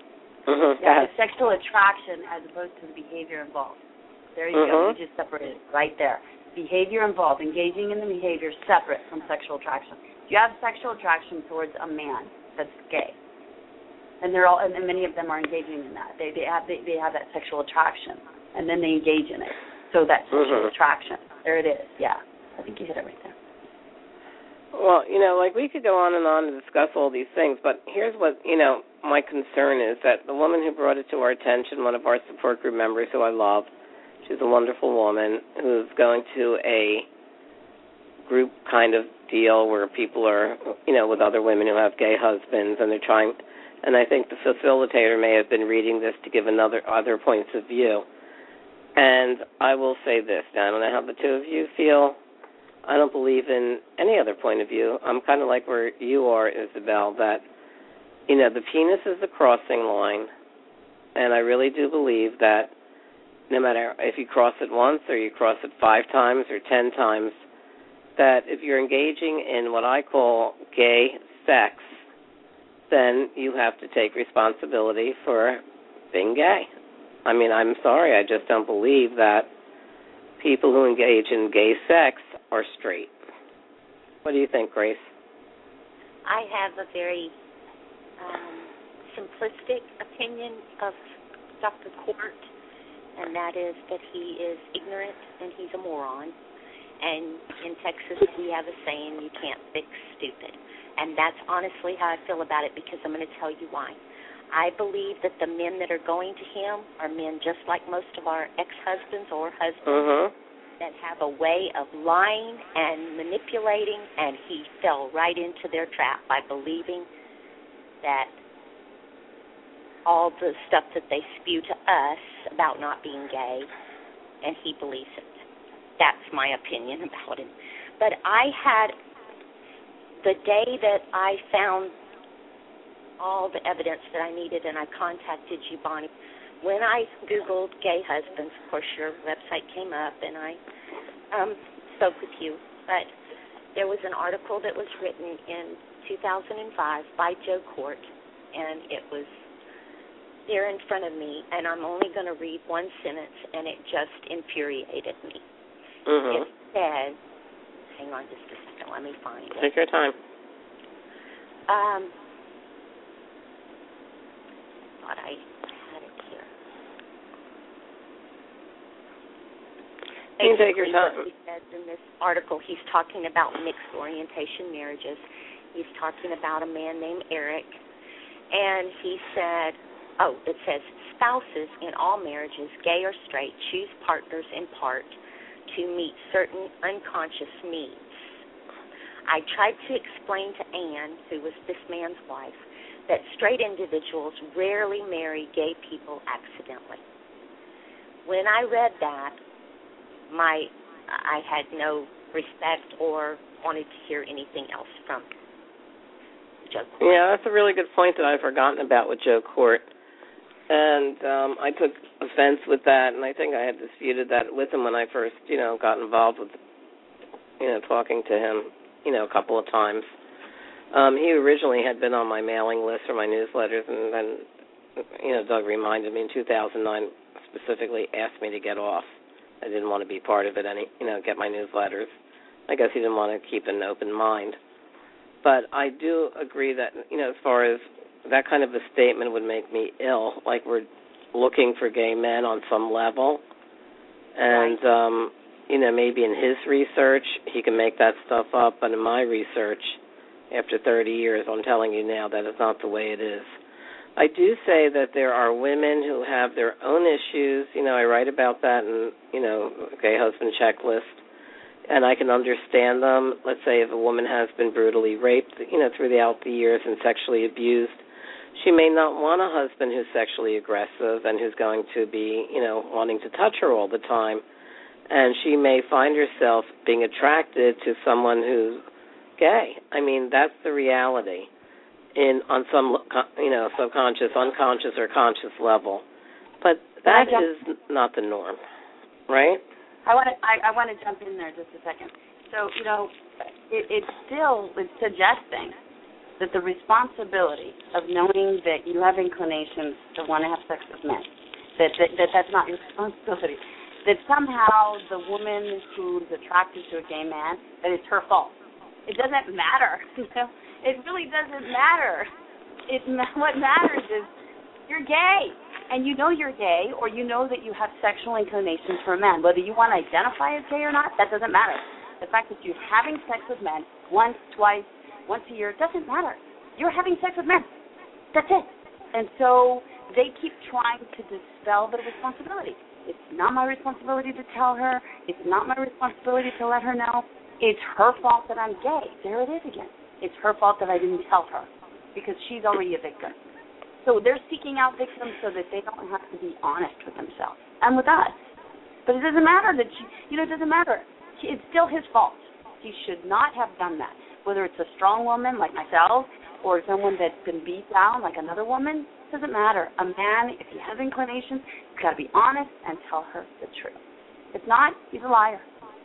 C: The sexual attraction as opposed to the behavior involved. There you go. You just separated it right there. Behavior involved, engaging in the behavior separate from sexual attraction. You have sexual attraction towards a man that's gay, and many of them are engaging in that. They have that sexual attraction, and then they engage in it. So that sexual attraction. There it is. Yeah, I think you hit it right there.
B: Well, we could go on and discuss all these things, but here's what, my concern is that the woman who brought it to our attention, one of our support group members who I love, she's a wonderful woman who's going to a group kind of deal where people are, with other women who have gay husbands, and they're trying, and I think the facilitator may have been reading this to give other points of view. And I will say this, now I don't know how the two of you feel. I don't believe in any other point of view. I'm kind of like where you are, Isabel, that, the penis is the crossing line, and I really do believe that no matter if you cross it once or you cross it 5 times or 10 times, that if you're engaging in what I call gay sex, then you have to take responsibility for being gay. I mean, I'm sorry, I just don't believe that people who engage in gay sex are straight. What do you think, Grace?
A: I have a very simplistic opinion of Dr. Court, and that is that he is ignorant and he's a moron. And in Texas, we have a saying, you can't fix stupid. And that's honestly how I feel about it, because I'm going to tell you why. I believe that the men that are going to him are men just like most of our ex-husbands or husbands that have a way of lying and manipulating, and he fell right into their trap by believing that all the stuff that they spew to us about not being gay, and he believes it. That's my opinion about him. But the day that I found all the evidence that I needed, and I contacted you, Bonnie. When I Googled gay husbands, of course, your website came up, and I spoke with you. But there was an article that was written in 2005 by Joe Court, and it was there in front of me, and I'm only going to read one sentence, and it just infuriated me. It said, hang on just a second, let me find it.
B: Take your time.
A: Thought I had it here.
B: You can take your time.
A: He says in this article, he's talking about mixed orientation marriages. He's talking about a man named Eric, and he said, it says, spouses in all marriages, gay or straight, choose partners in part to meet certain unconscious needs. I tried to explain to Anne, who was this man's wife, that straight individuals rarely marry gay people accidentally. When I read that, I had no respect or wanted to hear anything else from Joe Court.
B: Yeah, that's a really good point that I've forgotten about with Joe Court. And I took offense with that, and I think I had disputed that with him when I first, got involved with, talking to him, a couple of times. He originally had been on my mailing list or my newsletters, and then, Doug reminded me in 2009, specifically asked me to get off. I didn't want to be part of it, get my newsletters. I guess he didn't want to keep an open mind. But I do agree that, as far as that kind of a statement would make me ill, like we're looking for gay men on some level. And,
A: right.
B: Maybe in his research he can make that stuff up, but in my research, after 30 years, I'm telling you now that it's not the way it is. I do say that there are women who have their own issues. I write about that in, Gay Husband Checklist, and I can understand them. Let's say if a woman has been brutally raped, throughout the years and sexually abused, she may not want a husband who's sexually aggressive and who's going to be, wanting to touch her all the time. And she may find herself being attracted to someone who's gay. I mean, that's the reality on some, subconscious, unconscious, or conscious level. But that is not the norm, right?
C: I want to jump in there just a second. So, it's suggesting that the responsibility of knowing that you have inclinations to want to have sex with men, that's not your responsibility. That somehow the woman who's attracted to a gay man, that it's her fault. It doesn't matter. It really doesn't matter. What matters is you're gay, and you know you're gay, or you know that you have sexual inclinations for a man. Whether you want to identify as gay or not, that doesn't matter. The fact that you're having sex with men once, twice, once a year, doesn't matter. You're having sex with men. That's it. And so they keep trying to dispel the responsibility. It's not my responsibility to tell her. It's not my responsibility to let her know. It's her fault that I'm gay. There it is again. It's her fault that I didn't tell her because she's already a victim. So they're seeking out victims so that they don't have to be honest with themselves and with us. But it doesn't matter that it doesn't matter. It's still his fault. He should not have done that. Whether it's a strong woman like myself or someone that's been beat down like another woman, doesn't matter. A man, if he has inclinations, he's got to be honest and tell her the truth. If not, he's a liar.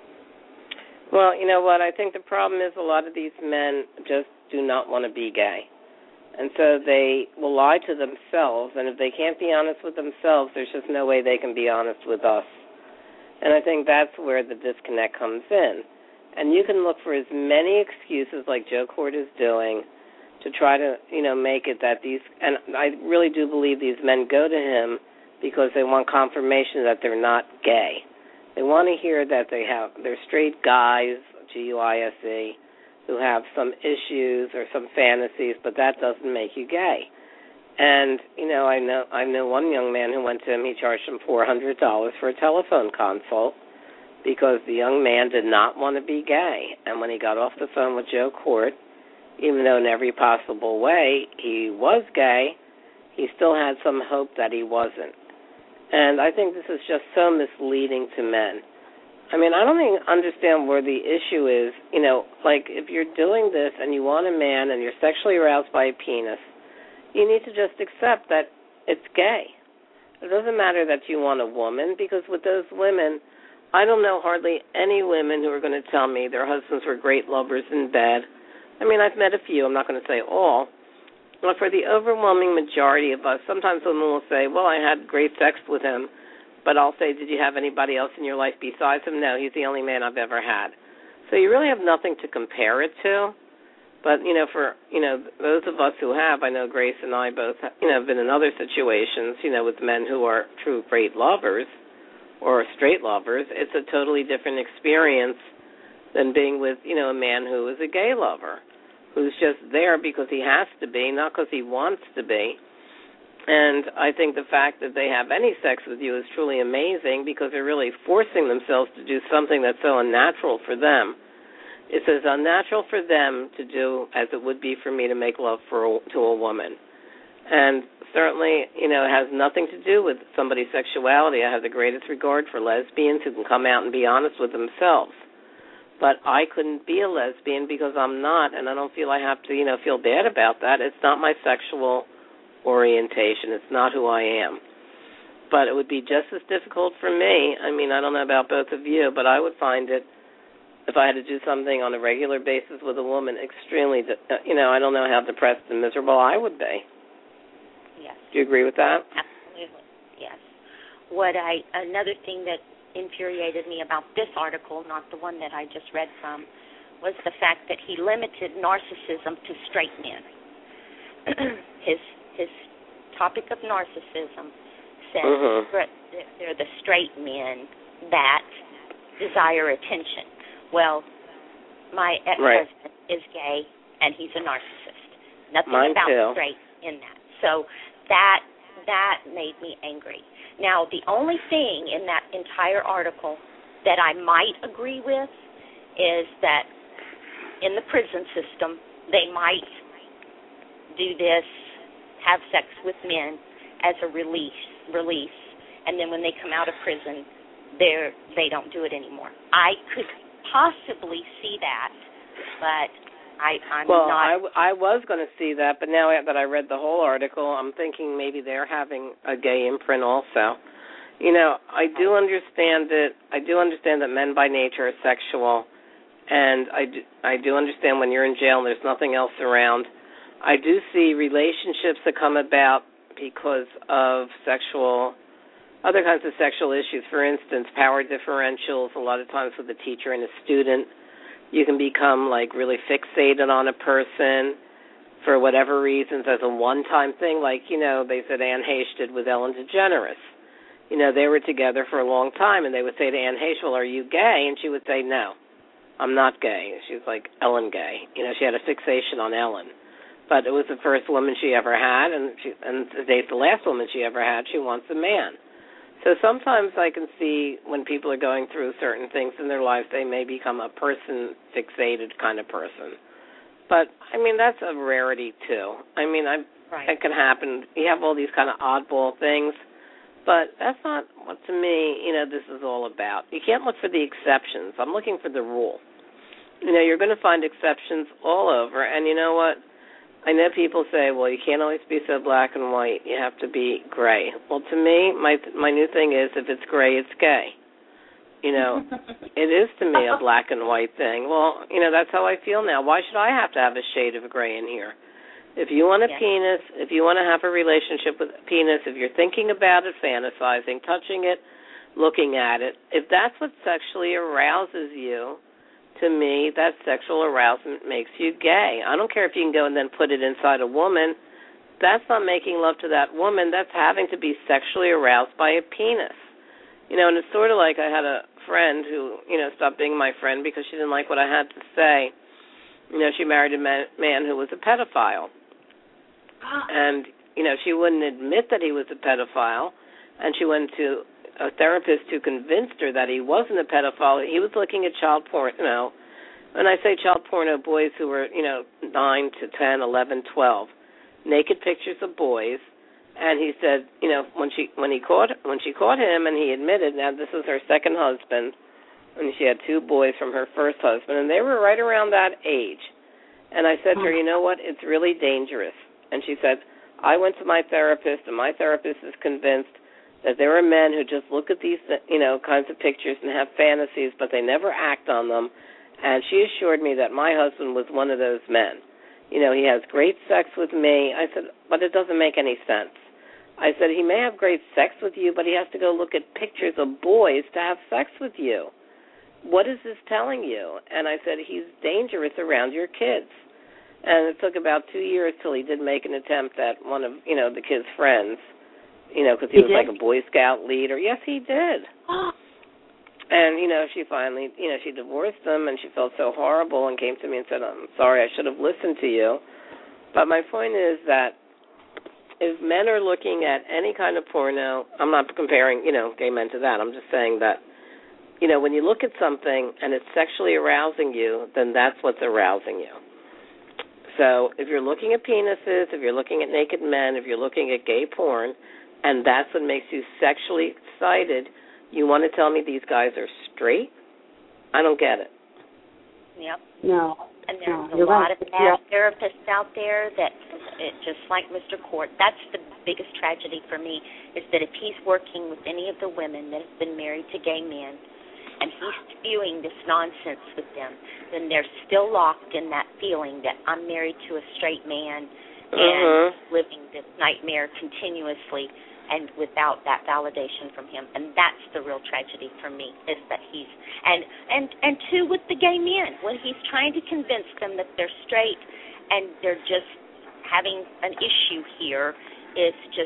B: Well, you know what? I think the problem is a lot of these men just do not want to be gay. And so they will lie to themselves, and if they can't be honest with themselves, there's just no way they can be honest with us. And I think that's where the disconnect comes in. And you can look for as many excuses like Joe Court is doing to try to, make it that these, and I really do believe these men go to him because they want confirmation that they're not gay. They want to hear that they're straight guys, G-U-I-S-E, who have some issues or some fantasies, but that doesn't make you gay. And, I know one young man who went to him, he charged him $400 for a telephone consult because the young man did not want to be gay. And when he got off the phone with Joe Court, even though in every possible way he was gay, he still had some hope that he wasn't. And I think this is just so misleading to men. I mean, I don't even understand where the issue is. Like if you're doing this and you want a man and you're sexually aroused by a penis, you need to just accept that it's gay. It doesn't matter that you want a woman, because with those women, I don't know hardly any women who are going to tell me their husbands were great lovers in bed. I mean, I've met a few. I'm not going to say all. But for the overwhelming majority of us, sometimes women will say, well, I had great sex with him. But I'll say, did you have anybody else in your life besides him? No, he's the only man I've ever had. So you really have nothing to compare it to. But, for, those of us who have, I know Grace and I both, have been in other situations, with men who are true great lovers or straight lovers. It's a totally different experience than being with, a man who is a gay lover, who's just there because he has to be, not because he wants to be. And I think the fact that they have any sex with you is truly amazing because they're really forcing themselves to do something that's so unnatural for them. It's as unnatural for them to do as it would be for me to make love to a woman. And certainly, it has nothing to do with somebody's sexuality. I have the greatest regard for lesbians who can come out and be honest with themselves. But I couldn't be a lesbian because I'm not, and I don't feel I have to, feel bad about that. It's not my sexual orientation. It's not who I am. But it would be just as difficult for me. I mean, I don't know about both of you, but I would find it, if I had to do something on a regular basis with a woman, extremely, I don't know how depressed and miserable I would be.
A: Yes.
B: Do you agree with that?
A: Absolutely, yes. Another thing that infuriated me about this article, not the one that I just read from, was the fact that he limited narcissism to straight men. His topic of narcissism says they're the straight men that desire attention. Well, my ex-husband is gay, and he's a narcissist. Nothing
B: Mine
A: about
B: too.
A: straight in that. So that made me angry. Now, the only thing in that entire article that I might agree with is that in the prison system, they might do this, have sex with men as a release, and then when they come out of prison, they don't do it anymore. I could possibly see that, but I'm not.
B: I was going to see that, but now that I read the whole article, I'm thinking maybe they're having a gay imprint also. I do understand that men by nature are sexual, and I do understand when you're in jail and there's nothing else around. I do see relationships that come about because of other kinds of sexual issues. For instance, power differentials. A lot of times with a teacher and a student, you can become like really fixated on a person for whatever reasons as a one-time thing. Like, they said Anne Heche did with Ellen DeGeneres. They were together for a long time, and they would say to Anne Heche, well, are you gay? And she would say, no, I'm not gay. She was like, Ellen gay. She had a fixation on Ellen. But it was the first woman she ever had, and to date the last woman she ever had, she wants a man. So sometimes I can see when people are going through certain things in their lives, they may become a person-fixated kind of person. But, that's a rarity, too.
A: Right.
B: It can happen. You have all these kind of oddball things, but that's not what, to me, this is all about. You can't look for the exceptions. I'm looking for the rule. You're going to find exceptions all over, and you know what? I know people say, well, you can't always be so black and white. You have to be gray. Well, to me, my new thing is if it's gray, it's gay. It is to me a black and white thing. Well, that's how I feel now. Why should I have to have a shade of gray in here? If you want a penis, if you want to have a relationship with a penis, if you're thinking about it, fantasizing, touching it, looking at it, if that's what sexually arouses you, to me, that sexual arousement makes you gay. I don't care if you can go and then put it inside a woman. That's not making love to that woman. That's having to be sexually aroused by a penis. And it's sort of like I had a friend who, stopped being my friend because she didn't like what I had to say. She married a man who was a pedophile. And, she wouldn't admit that he was a pedophile, and she went to a therapist who convinced her that he wasn't a pedophile. He was looking at child porn, when I say child porno, boys who were, 9 to 10, 11, 12, naked pictures of boys. And he said, when she caught him, and he admitted, now this was her second husband, and she had 2 boys from her first husband, and they were right around that age. And I said to her, you know what, it's really dangerous. And she said, I went to my therapist, and my therapist is convinced that there are men who just look at these, kinds of pictures and have fantasies, but they never act on them. And she assured me that my husband was one of those men. He has great sex with me. I said, but it doesn't make any sense. I said, he may have great sex with you, but he has to go look at pictures of boys to have sex with you. What is this telling you? And I said, he's dangerous around your kids. And it took about 2 years till he did make an attempt at one of, the kids' friends, because he was like a Boy Scout leader. Yes, he did. And, she finally, she divorced him, and she felt so horrible and came to me and said, I'm sorry, I should have listened to you. But my point is that if men are looking at any kind of porno, I'm not comparing, gay men to that. I'm just saying that, when you look at something and it's sexually arousing you, then that's what's arousing you. So if you're looking at penises, if you're looking at naked men, if you're looking at gay porn, and that's what makes you sexually excited, you want to tell me these guys are straight? I don't get it.
A: Yep.
C: No.
A: And there's a lot of bad therapists out there that, just like Mr. Court, that's the biggest tragedy for me, is that if he's working with any of the women that have been married to gay men, and he's spewing this nonsense with them, then they're still locked in that feeling that I'm married to a straight man and living this nightmare continuously and without that validation from him. And that's the real tragedy for me, is that he's, and too with the gay men, when he's trying to convince them that they're straight and they're just having an issue here, it's just,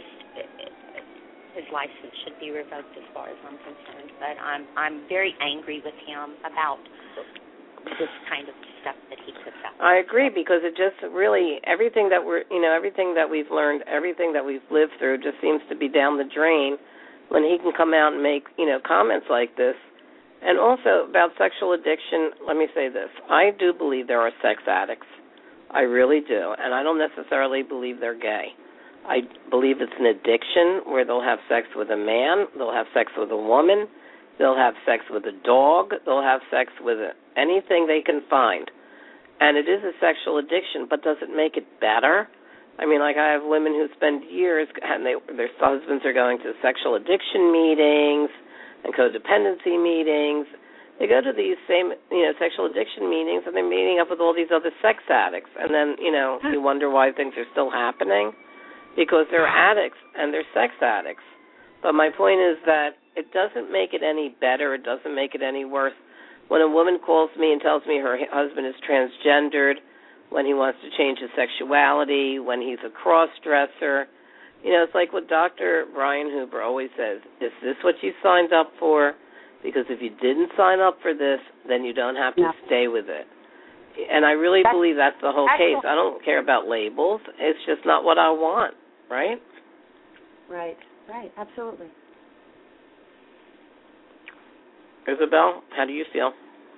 A: his license should be revoked as far as I'm concerned. But I'm very angry with him about this kind of stuff that he puts out.
B: I agree, because it just really, everything that everything that we've learned, everything that we've lived through just seems to be down the drain when he can come out and make, comments like this. And also about sexual addiction, let me say this. I do believe there are sex addicts. I really do. And I don't necessarily believe they're gay. I believe it's an addiction where they'll have sex with a man, they'll have sex with a woman, they'll have sex with a dog, they'll have sex with anything they can find. And it is a sexual addiction, but does it make it better? I mean, like I have women who spend years, and their husbands are going to sexual addiction meetings and codependency meetings. They go to these same, sexual addiction meetings, and they're meeting up with all these other sex addicts. And then, you wonder why things are still happening, because they're addicts and they're sex addicts. But my point is that it doesn't make it any better. It doesn't make it any worse. When a woman calls me and tells me her husband is transgendered, when he wants to change his sexuality, when he's a cross-dresser, it's like what Dr. Brian Huber always says, is this what you signed up for? Because if you didn't sign up for this, then you don't have to stay with it. And I really believe that's the whole case. I don't care about labels. It's just not what I want, right?
C: Right, absolutely.
B: Isabel, how do you feel?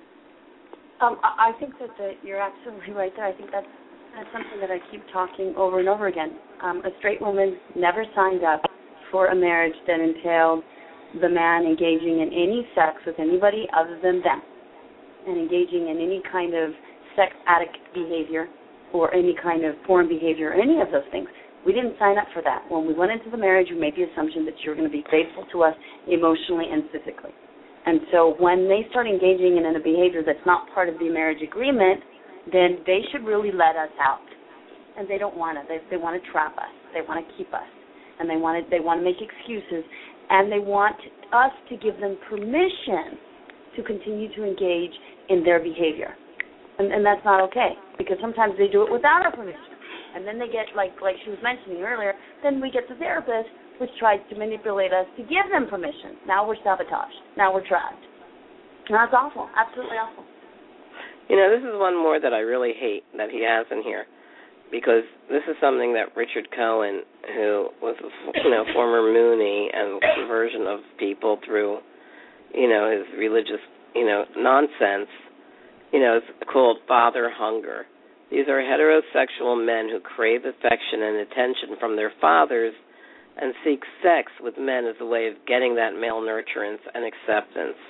C: I think that you're absolutely right there. I think that's something that I keep talking over and over again. A straight woman never signed up for a marriage that entailed the man engaging in any sex with anybody other than them and engaging in any kind of sex addict behavior or any kind of porn behavior or any of those things. We didn't sign up for that. When we went into the marriage, we made the assumption that you were going to be faithful to us emotionally and physically. And so when they start engaging in a behavior that's not part of the marriage agreement, then they should really let us out. And they don't want to. They want to trap us. They want to keep us. And they want to make excuses. And they want us to give them permission to continue to engage in their behavior. And that's not okay, because sometimes they do it without our permission. And then they get, like she was mentioning earlier, then we get the therapist, which tries to manipulate us to give them permission. Now we're sabotaged. Now we're trapped. And that's awful, absolutely awful.
B: This is one more that I really hate that he has in here, because this is something that Richard Cohen, who was a former Moonie and conversion of people through, his religious, nonsense, it's called father hunger. These are heterosexual men who crave affection and attention from their fathers and seek sex with men as a way of getting that male nurturance and acceptance.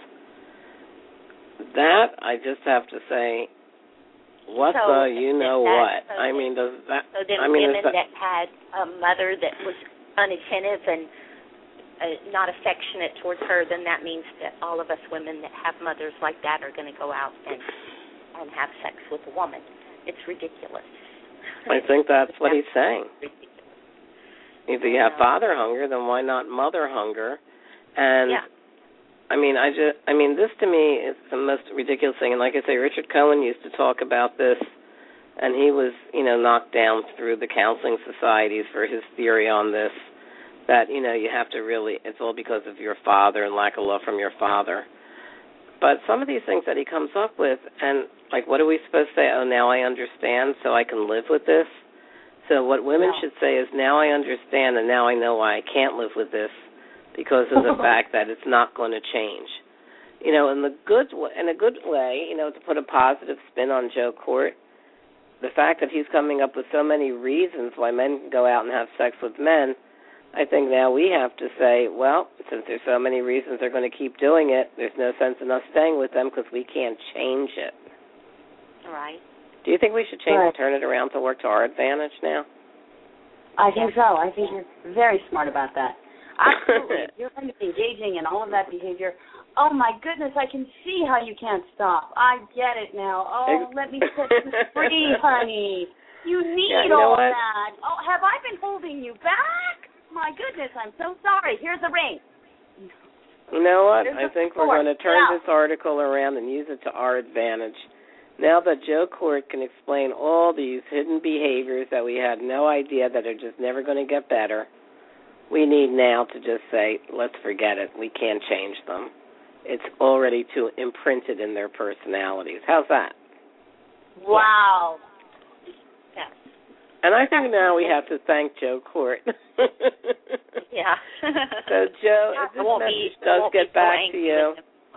B: That, I just have to say, what?
A: So
B: does
A: that, women
B: that
A: had a mother that was unattentive and not affectionate towards her, then that means that all of us women that have mothers like that are going to go out and have sex with a woman. It's ridiculous.
B: I think that's what he's saying. If you have father hunger, then why not mother hunger? And this to me is the most ridiculous thing. And like I say, Richard Cohen used to talk about this, and he was, knocked down through the counseling societies for his theory on this, that, you have to really, it's all because of your father and lack of love from your father. But some of these things that he comes up with, and like, what are we supposed to say? Oh, now I understand, so I can live with this. So what women should say is, now I understand, and now I know why I can't live with this, because of the fact that it's not going to change. In a good way, to put a positive spin on Joe Court, the fact that he's coming up with so many reasons why men can go out and have sex with men, I think now we have to say, well, since there's so many reasons they're going to keep doing it, there's no sense in us staying with them because we can't change it.
A: Right.
B: Do you think we should turn it around to work to our advantage now?
C: I think so. I think you're very smart about that. Absolutely. You're going to be engaging in all of that behavior. Oh, my goodness, I can see how you can't stop. I get it now. Oh, let me set you free, honey. You need all that. Oh, have I been holding you back? My goodness, I'm so sorry. Here's a ring.
B: You know what? I think we're going to turn this article around and use it to our advantage. Now that Joe Court can explain all these hidden behaviors that we had no idea that are just never going to get better, we need now to just say, let's forget it. We can't change them. It's already too imprinted in their personalities. How's that?
C: Wow.
A: Yes.
B: And I think now we have to thank Joe Court.
A: Yeah.
B: So, Joe, if this message does get back to you,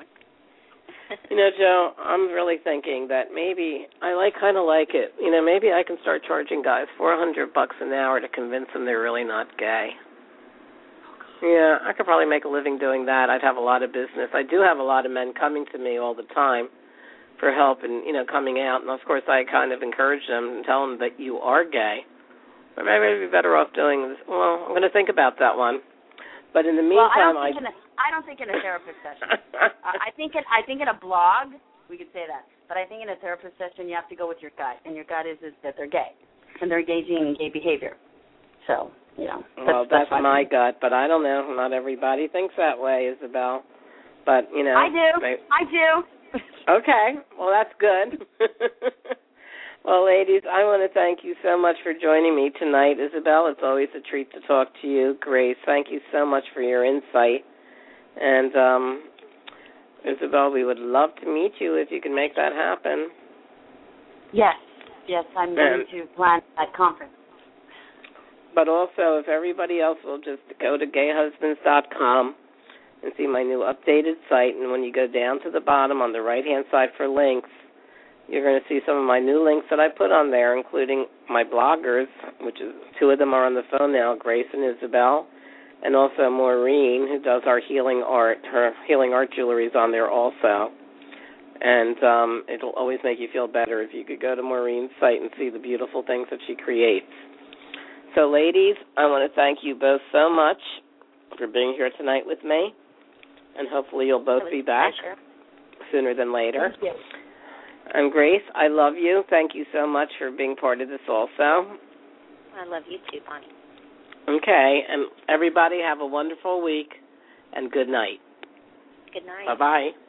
B: Joe, I'm really thinking that maybe I kind of like it. Maybe I can start charging guys $400 an hour to convince them they're really not gay. Yeah, I could probably make a living doing that. I'd have a lot of business. I do have a lot of men coming to me all the time for help and, coming out. And, of course, I kind of encourage them and tell them that you are gay. But maybe I'd be better off doing this. Well, I'm going to think about that one. But in the meantime,
C: I don't think in a therapist session. I think in a blog we could say that. But I think in a therapist session you have to go with your gut, and your gut is that they're gay, and they're engaging in gay behavior. So, you know.
B: That's my gut, but I don't know. Not everybody thinks that way, Isabel. But, you know.
C: I do.
B: Okay. Well, that's good. Well, ladies, I want to thank you so much for joining me tonight. Isabel, it's always a treat to talk to you. Grace, thank you so much for your insight. And, Isabel, we would love to meet you if you can make that happen.
C: Yes, I'm going to plan that conference.
B: But also, if everybody else will just go to gayhusbands.com and see my new updated site, and when you go down to the bottom on the right-hand side for links, you're going to see some of my new links that I put on there, including my bloggers, which is 2 of them are on the phone now, Grace and Isabel, and also Maureen, who does our healing art. Her healing art jewelry is on there also. And it'll always make you feel better if you could go to Maureen's site and see the beautiful things that she creates. So, ladies, I want to thank you both so much for being here tonight with me, and hopefully you'll both be back sooner than later.
C: Thank you.
B: And Grace, I love you. Thank you so much for being part of this also.
A: I love you too, Bonnie.
B: Okay, and everybody have a wonderful week, and good night.
A: Good night.
B: Bye-bye.